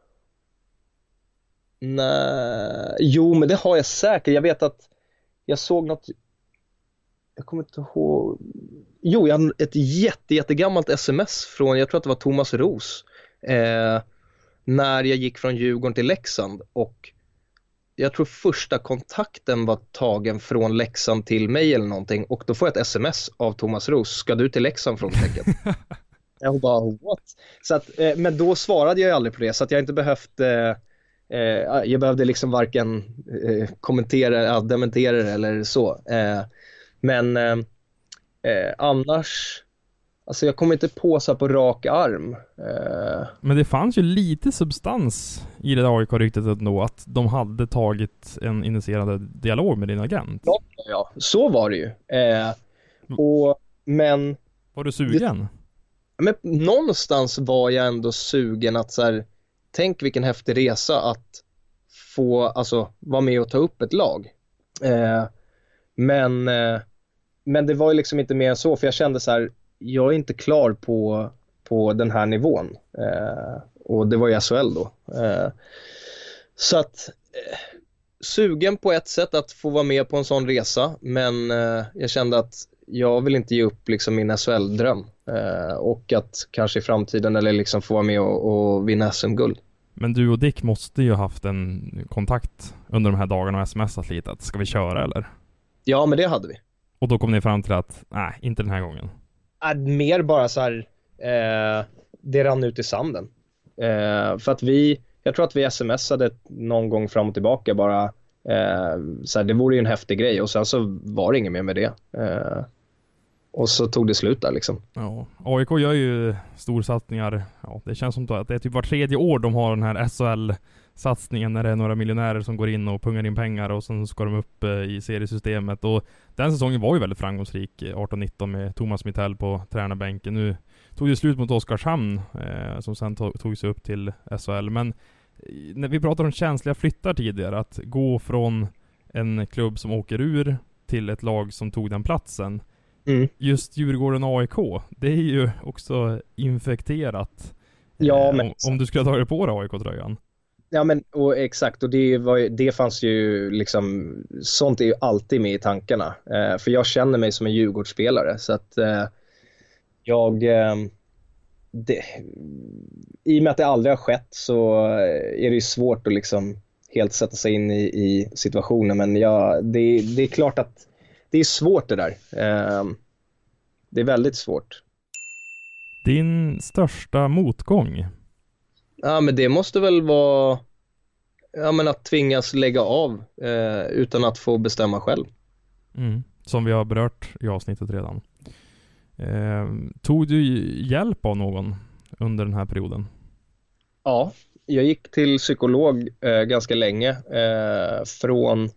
Nej, jo, men det har jag säkert. Jag vet att jag såg något, jag kommer inte ihåg. Jo, jag hade ett jätte, jättegammalt sms från, jag tror att det var Thomas Ros, eh, när jag gick från Djurgården till Leksand, och jag tror första kontakten var tagen från Leksand till mig eller någonting, och då får jag ett sms av Thomas Ros: ska du till Leksand? Frågetecken. Jag bara, what? Så att, eh, men då svarade jag aldrig på det, så att jag inte behövt eh, Eh, jag behövde liksom varken eh, kommentera, ja, dementera det eller så. Eh, men eh, eh, annars, alltså jag kommer inte på så på rak arm. Eh. Men det fanns ju lite substans i det där A I K-ryktet ändå, att de hade tagit en initierande dialog med din agent. Ja, ja, så var det ju. Eh, och, men... Var du sugen? Det, men någonstans var jag ändå sugen att så här, tänk vilken häftig resa att få, alltså, vara med och ta upp ett lag. Eh, men, eh, men det var ju liksom inte mer än så, för jag kände så här, jag är inte klar på, på den här nivån. Eh, och det var ju S H L då. Eh, så att eh, sugen på ett sätt att få vara med på en sån resa, men eh, jag kände att jag vill inte ge upp liksom min S H L-dröm. Eh, och att kanske i framtiden eller liksom få vara med och, och vinna S M-guld. Men du och Dick måste ju ha haft en kontakt under de här dagarna och smsat lite att ska vi köra eller? Ja, men det hade vi. Och då kom ni fram till att nej, inte den här gången. Äh, mer bara så här, eh, det rann ut i sanden. Eh, för att vi, jag tror att vi smsade någon gång fram och tillbaka bara, eh, så här, det vore ju en häftig grej och sen så var det inget mer med det. Eh, och så tog det slut där liksom. Ja, A I K gör ju storsatsningar. Ja, det känns som att det är typ var tredje år de har den här S H L-satsningen när det är några miljonärer som går in och pungar in pengar och sen ska de upp i seriesystemet. Och den säsongen var ju väldigt framgångsrik, arton nitton med Thomas Mittell på tränarbänken. Nu tog det slut mot Oskarshamn eh, som sen tog, tog sig upp till S H L. Men när vi pratade om känsliga flyttar tidigare, att gå från en klubb som åker ur till ett lag som tog den platsen. Mm. Just Djurgården A I K, det är ju också infekterat. Ja, men om, om du skulle ha tagit på dig A I K-tröjan. Ja, men och exakt, och det, var, det fanns ju liksom, sånt är ju alltid med i tankarna. Eh, för jag känner mig som en Djurgårdsspelare, så att eh, jag eh, det, i och med att det aldrig har skett så är det ju svårt att liksom helt sätta sig in i, i situationen, men jag, det, det är klart att det är svårt det där. Eh, det är väldigt svårt. Din största motgång? Ja, men det måste väl vara, ja, men att tvingas lägga av eh, utan att få bestämma själv. Mm. Som vi har berört i avsnittet redan. Eh, tog du hjälp av någon under den här perioden? Ja, jag gick till psykolog eh, ganska länge. Eh, från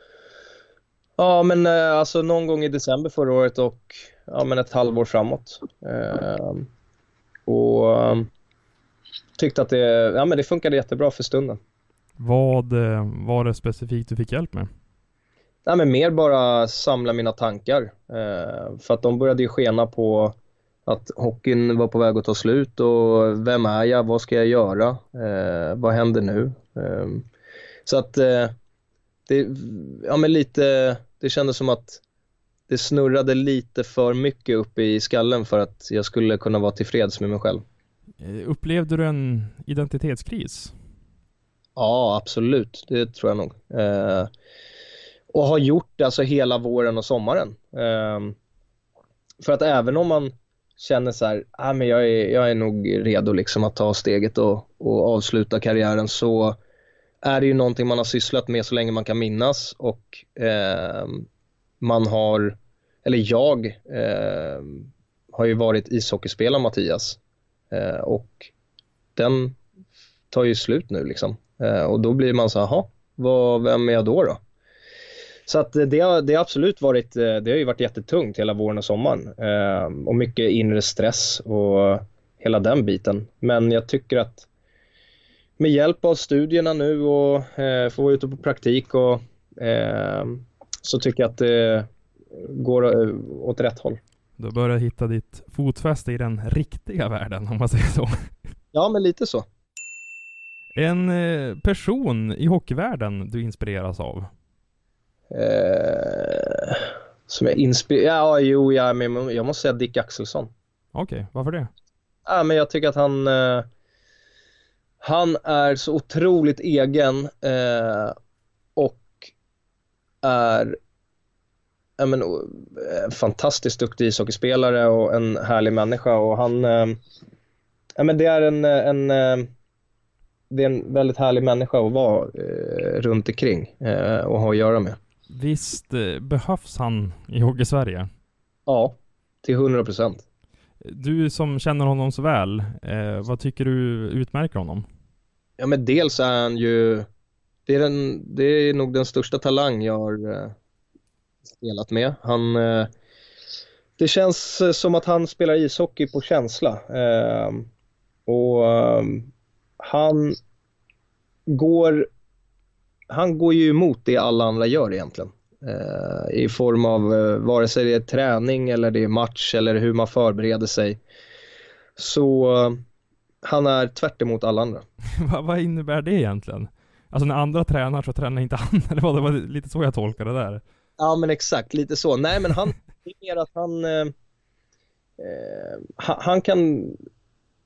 ja, men eh, alltså någon gång i december förra året och ja, men ett halvår framåt. Eh, och tyckte att det, ja, men det funkade jättebra för stunden. Vad var det specifikt du fick hjälp med? Ja, men mer bara samla mina tankar. Eh, för att de började ju skena på att hockeyn var på väg att ta slut. Och vem är jag? Vad ska jag göra? Eh, vad händer nu? Eh, så att eh, det, ja, men lite, det kändes som att det snurrade lite för mycket upp i skallen för att jag skulle kunna vara tillfreds med mig själv. Upplevde du en identitetskris? Ja, absolut. Det tror jag nog. Eh, och har gjort det alltså hela våren och sommaren. Eh, för att även om man känner så här, ah, men jag är, jag är nog redo liksom att ta steget och, och avsluta karriären, så är det ju någonting man har sysslat med så länge man kan minnas. Och eh, man har, eller jag eh, har ju varit ishockeyspelare, Mattias. Eh, och den tar ju slut nu liksom. Eh, och då blir man så här, vad, vem är jag då då? Så att det har, det har absolut varit, det har ju varit jättetungt hela våren och sommaren. Eh, och mycket inre stress och hela den biten. Men jag tycker att med hjälp av studierna nu och eh, få vara ute på praktik och eh, så tycker jag att det går åt rätt håll. Du börjar hitta ditt fotfäste i den riktiga världen, om man säger så. Ja, men lite så. En person i hockeyvärlden du inspireras av? Eh, som jag inspireras... Ja, jo, ja, men jag måste säga Dick Axelsson. Okej, okay, varför det? Ja, men jag tycker att han... Eh, han är så otroligt egen eh, och är... Ja, men, en fantastiskt duktig ishockeyspelare och en härlig människa, och han eh, ja, men det är en, en det är en väldigt härlig människa att vara eh, runt omkring eh, och ha att göra med. Visst eh, behövs han i Hockey-Sverige? Ja, till hundra procent. Du som känner honom så väl, eh, vad tycker du utmärker honom? Ja, men dels är han ju, det är, den, det är nog den största talang jag har eh, spelat med. Han, eh, det känns som att han spelar ishockey på känsla. Eh, och eh, han går han går ju emot det alla andra gör egentligen. Eh, I form av eh, vare sig det är träning eller det är match eller hur man förbereder sig. Så eh, han är tvärt emot alla andra. Vad innebär det egentligen? Alltså när andra tränar så tränar inte han. Det var, det var lite så jag tolkade det där. Ja, men exakt, lite så. Nej, men han, det är mer att han, eh, han, han kan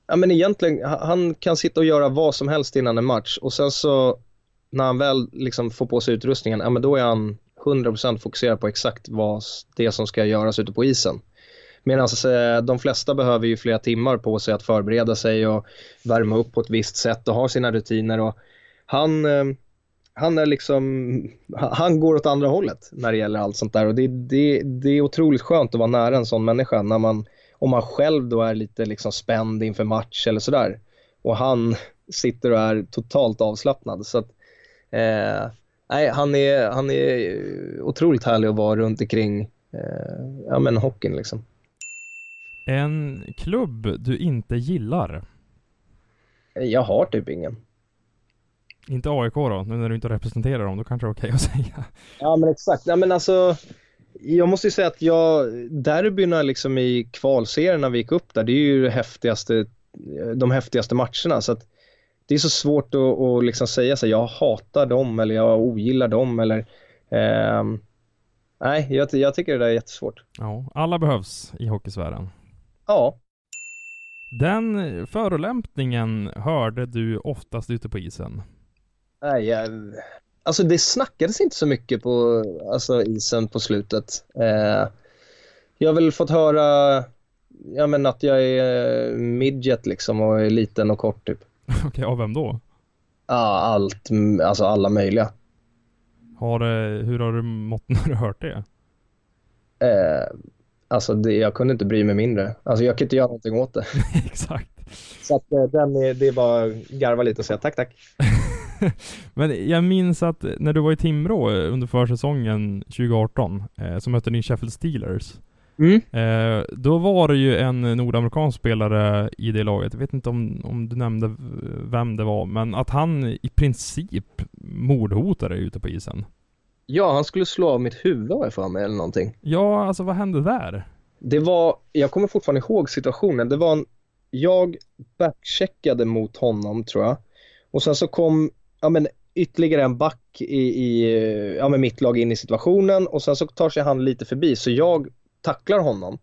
ja, men egentligen, han kan sitta och göra vad som helst innan en match. Och sen så, när han väl liksom får på sig utrustningen, ja, men då är han hundra procent fokuserad på exakt vad det som ska göras ute på isen. Medan de flesta behöver ju flera timmar på sig att förbereda sig och värma upp på ett visst sätt och ha sina rutiner. Och han, han är liksom, han går åt andra hållet när det gäller allt sånt där. Och det, det, det är otroligt skönt att vara nära en sån människa när man, om man själv då är lite liksom spänd inför match eller sådär. Och han sitter och är totalt avslappnad. Så att, eh, nej, han är, han är otroligt härlig att vara runt omkring eh, ja, men hockeyn liksom. En klubb du inte gillar? Jag har typ ingen. Inte A I K då? Nu när du inte representerar dem, då kanske det är okej att säga. Ja, men exakt. Ja, men alltså, jag måste ju säga att jag, derbyna liksom i kvalserien när vi gick upp där, det är ju det häftigaste, de häftigaste matcherna. Så att det är så svårt att, att liksom säga så jag hatar dem eller jag ogillar dem. Eller, eh, nej, jag, jag tycker det där är jättesvårt. Ja, alla behövs i hockeysfären. Ja. Den förolämpningen hörde du oftast ute på isen? Nej, jag, alltså det snackades inte så mycket på alltså, isen på slutet. Eh, jag har väl fått höra ja, men att jag är midget liksom och är liten och kort typ. Okej, okay, av vem då? Ja, allt, alltså alla möjliga. Har, hur har du mått när du hört det? Eh, alltså det, jag kunde inte bry mig mindre. Alltså jag kan inte göra någonting åt det. Exakt. Så att den är, det är bara garva lite och säga tack, tack. Men jag minns att när du var i Timrå under försäsongen tjugo arton eh, så mötte ni Sheffield Steelers. Mm. Eh, då var det ju en nordamerikansk spelare i det laget. Jag vet inte om, om du nämnde vem det var, men att han i princip mordhotade ute på isen. Ja, han skulle slå av mitt huvud var jag för mig eller någonting. Ja, alltså vad hände där? Det var, jag kommer fortfarande ihåg situationen. Det var en, jag backcheckade mot honom tror jag. Och sen så kom ja, men, ytterligare en back i, i ja, men mitt lag in i situationen. Och sen så tar sig han lite förbi så jag tacklar honom.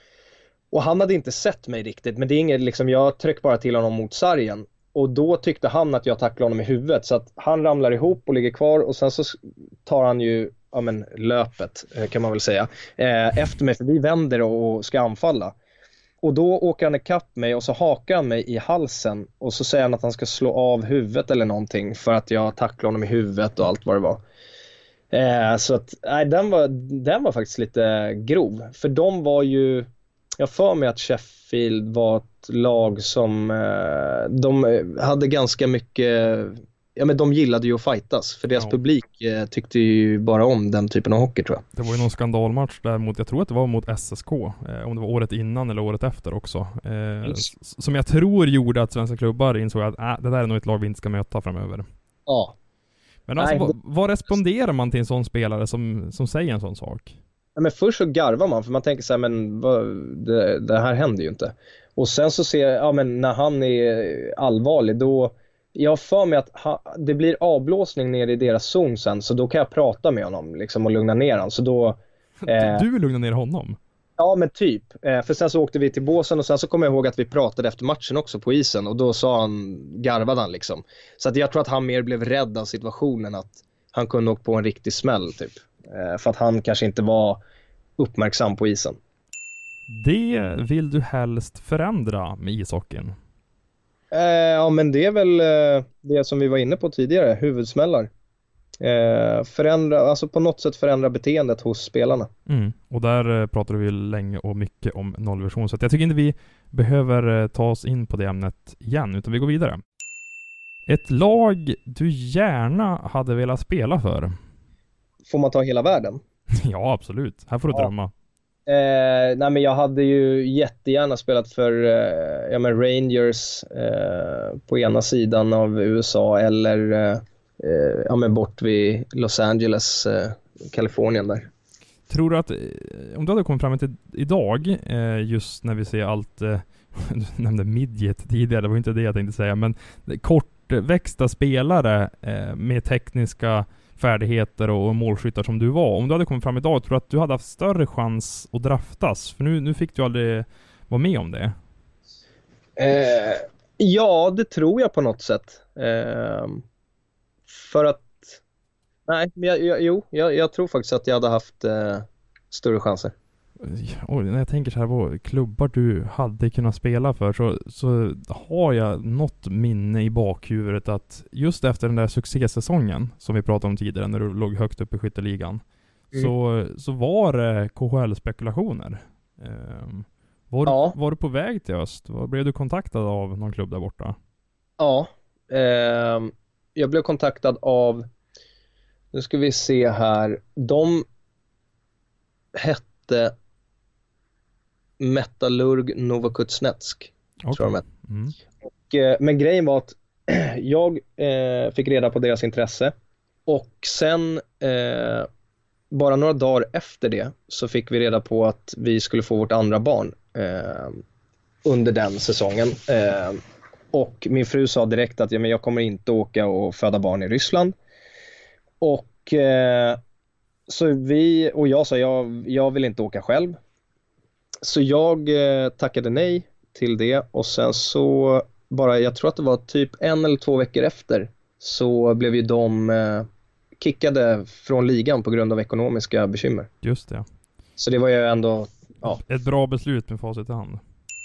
Och han hade inte sett mig riktigt. Men det är inget, liksom, jag tryck bara till honom mot sargen. Och då tyckte han att jag tacklade honom i huvudet. Så att han ramlar ihop och ligger kvar. Och sen så tar han ju ja, men, löpet kan man väl säga. Eh, efter mig, för vi vänder och ska anfalla. Och då åker han ikapp mig och så hakar han mig i halsen. Och så säger han att han ska slå av huvudet eller någonting. För att jag tacklade honom i huvudet och allt vad det var. Eh, så att nej, den, var, den var faktiskt lite grov. För de var ju... Jag för mig att Sheffield var ett lag som... Eh, de hade ganska mycket... Ja, men de gillade ju att fightas. För deras ja. publik eh, tyckte ju bara om den typen av hockey, tror jag. Det var ju någon skandalmatch där mot... Jag tror att det var mot S S K. Eh, om det var året innan eller året efter också. Eh, som jag tror gjorde att svenska klubbar insåg att äh, det där är nog ett lag vi inte ska möta framöver. Ja. Men alltså, Nej, vad, vad responderar man till en sån spelare som, som säger en sån sak? Ja, men först så garvar man, för man tänker så här, men vad, det, det här händer ju inte. Och sen så ser jag, ja men när han är allvarlig, då, jag för mig att ha, det blir avblåsning ner i deras zon sen, så då kan jag prata med honom liksom, och lugna ner honom. Så då, eh, du vill lugna ner honom? Ja, men typ. Eh, för sen så åkte vi till båsen och sen så kommer jag ihåg att vi pratade efter matchen också på isen. Och då sa han, garvade han liksom. Så att jag tror att han mer blev rädd av situationen, att han kunde åka på en riktig smäll typ. Eh, för att han kanske inte var uppmärksam på isen. Det vill du helst förändra med ishockeyn? Eh, ja, men det är väl eh, det som vi var inne på tidigare, huvudsmällar. Eh, förändra, alltså på något sätt förändra beteendet hos spelarna. Mm. Och där eh, pratar vi länge och mycket om nollvision, så att jag tycker inte vi behöver eh, ta oss in på det ämnet igen, utan vi går vidare. Ett lag du gärna hade velat spela för? Får man ta hela världen? Ja, absolut. Här får du ja. drömma. Eh, nej, men jag hade ju jättegärna spelat för eh, ja, men Rangers eh, på ena sidan av U S A eller eh, ja, men bort vid Los Angeles, eh, Kalifornien där. Tror du att, om du hade kommit fram till idag, eh, just när vi ser allt, eh, du nämnde midget tidigare, det var inte det jag tänkte säga, men kortväxta spelare eh, med tekniska färdigheter och målskyttar som du var, om du hade kommit fram idag, tror du att du hade haft större chans att draftas? För nu, nu fick du aldrig vara med om det. Eh, ja, det tror jag på något sätt. Eh, för att, nej, jag, jag, jo, jag, jag tror faktiskt att jag hade haft eh, större chanser. Och när jag tänker så här på klubbar du hade kunnat spela för, så, så har jag något minne i bakhuvudet att just efter den där succésäsongen som vi pratade om tidigare, när du låg högt upp i skytteligan, mm. så, så var det K H L-spekulationer. Um, var, ja. var du på väg till öst? Var, blev du kontaktad av någon klubb där borta? Ja, eh, jag blev kontaktad av, nu ska vi se här, de hette Metallurg Novokuznetsk, okay. tror jag de mm. och, eh, men grejen var att jag eh, fick reda på deras intresse, och sen eh, bara några dagar efter det så fick vi reda på att vi skulle få vårt andra barn eh, under den säsongen. Eh, och min fru sa direkt att ja, men jag kommer inte åka och föda barn i Ryssland. Och eh, så vi, och jag sa jag, jag vill inte åka själv. Så jag eh, tackade nej till det, och sen så bara, jag tror att det var typ en eller två veckor efter, så blev ju de eh, kickade från ligan på grund av ekonomiska bekymmer. Just det. Så det var ju ändå, ja. Ett bra beslut med facit i hand.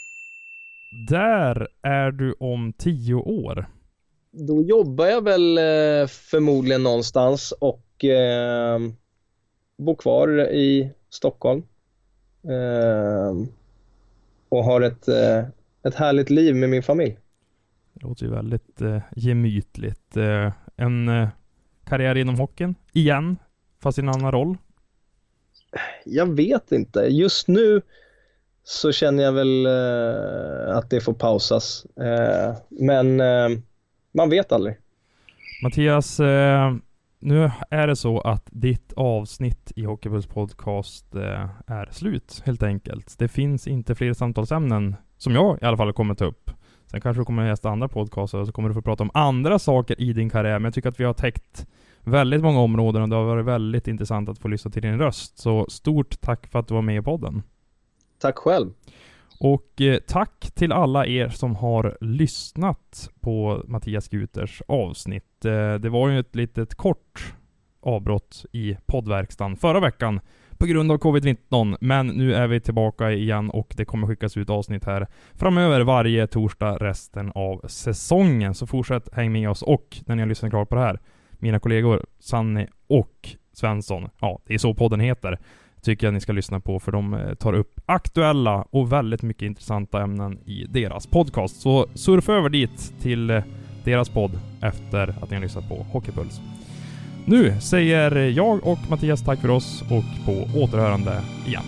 Där är du om tio år. Då jobbar jag väl eh, förmodligen någonstans och eh, bor kvar i Stockholm. Eh, och har ett, eh, ett härligt liv med min familj. Det låter ju väldigt eh, gemytligt. Eh, en eh, karriär inom hockeyn igen, fast i en annan roll? Jag vet inte. Just nu så känner jag väl eh, att det får pausas. Eh, men eh, man vet aldrig. Mattias, eh, nu är det så att ditt avsnitt i Hockeypuls podcast eh, är slut, helt enkelt. Det finns inte fler samtalsämnen som jag i alla fall kommer ta upp. Sen kanske du kommer att gästa andra podcaster och så kommer du få prata om andra saker i din karriär. Men jag tycker att vi har täckt väldigt många områden och det har varit väldigt intressant att få lyssna till din röst. Så stort tack för att du var med i podden. Tack själv. Och eh, tack till alla er som har lyssnat på Mattias Guters avsnitt. Eh, det var ju ett litet kort avbrott i poddverkstan förra veckan på grund av covid nitton, men nu är vi tillbaka igen och det kommer skickas ut avsnitt här framöver varje torsdag resten av säsongen. Så fortsätt häng med oss, och när ni har lyssnat klart på det här, mina kollegor Sanne och Svensson, ja, det är så podden heter, tycker jag ni ska lyssna på, för de tar upp aktuella och väldigt mycket intressanta ämnen i deras podcast. Så surfa över dit till deras podd efter att ni har lyssnat på Hockeypuls. Nu säger jag och Mattias tack för oss och på återhörande igen.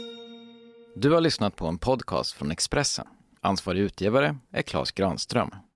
Du har lyssnat på en podcast från Expressen. Ansvarig utgivare är Claes Granström.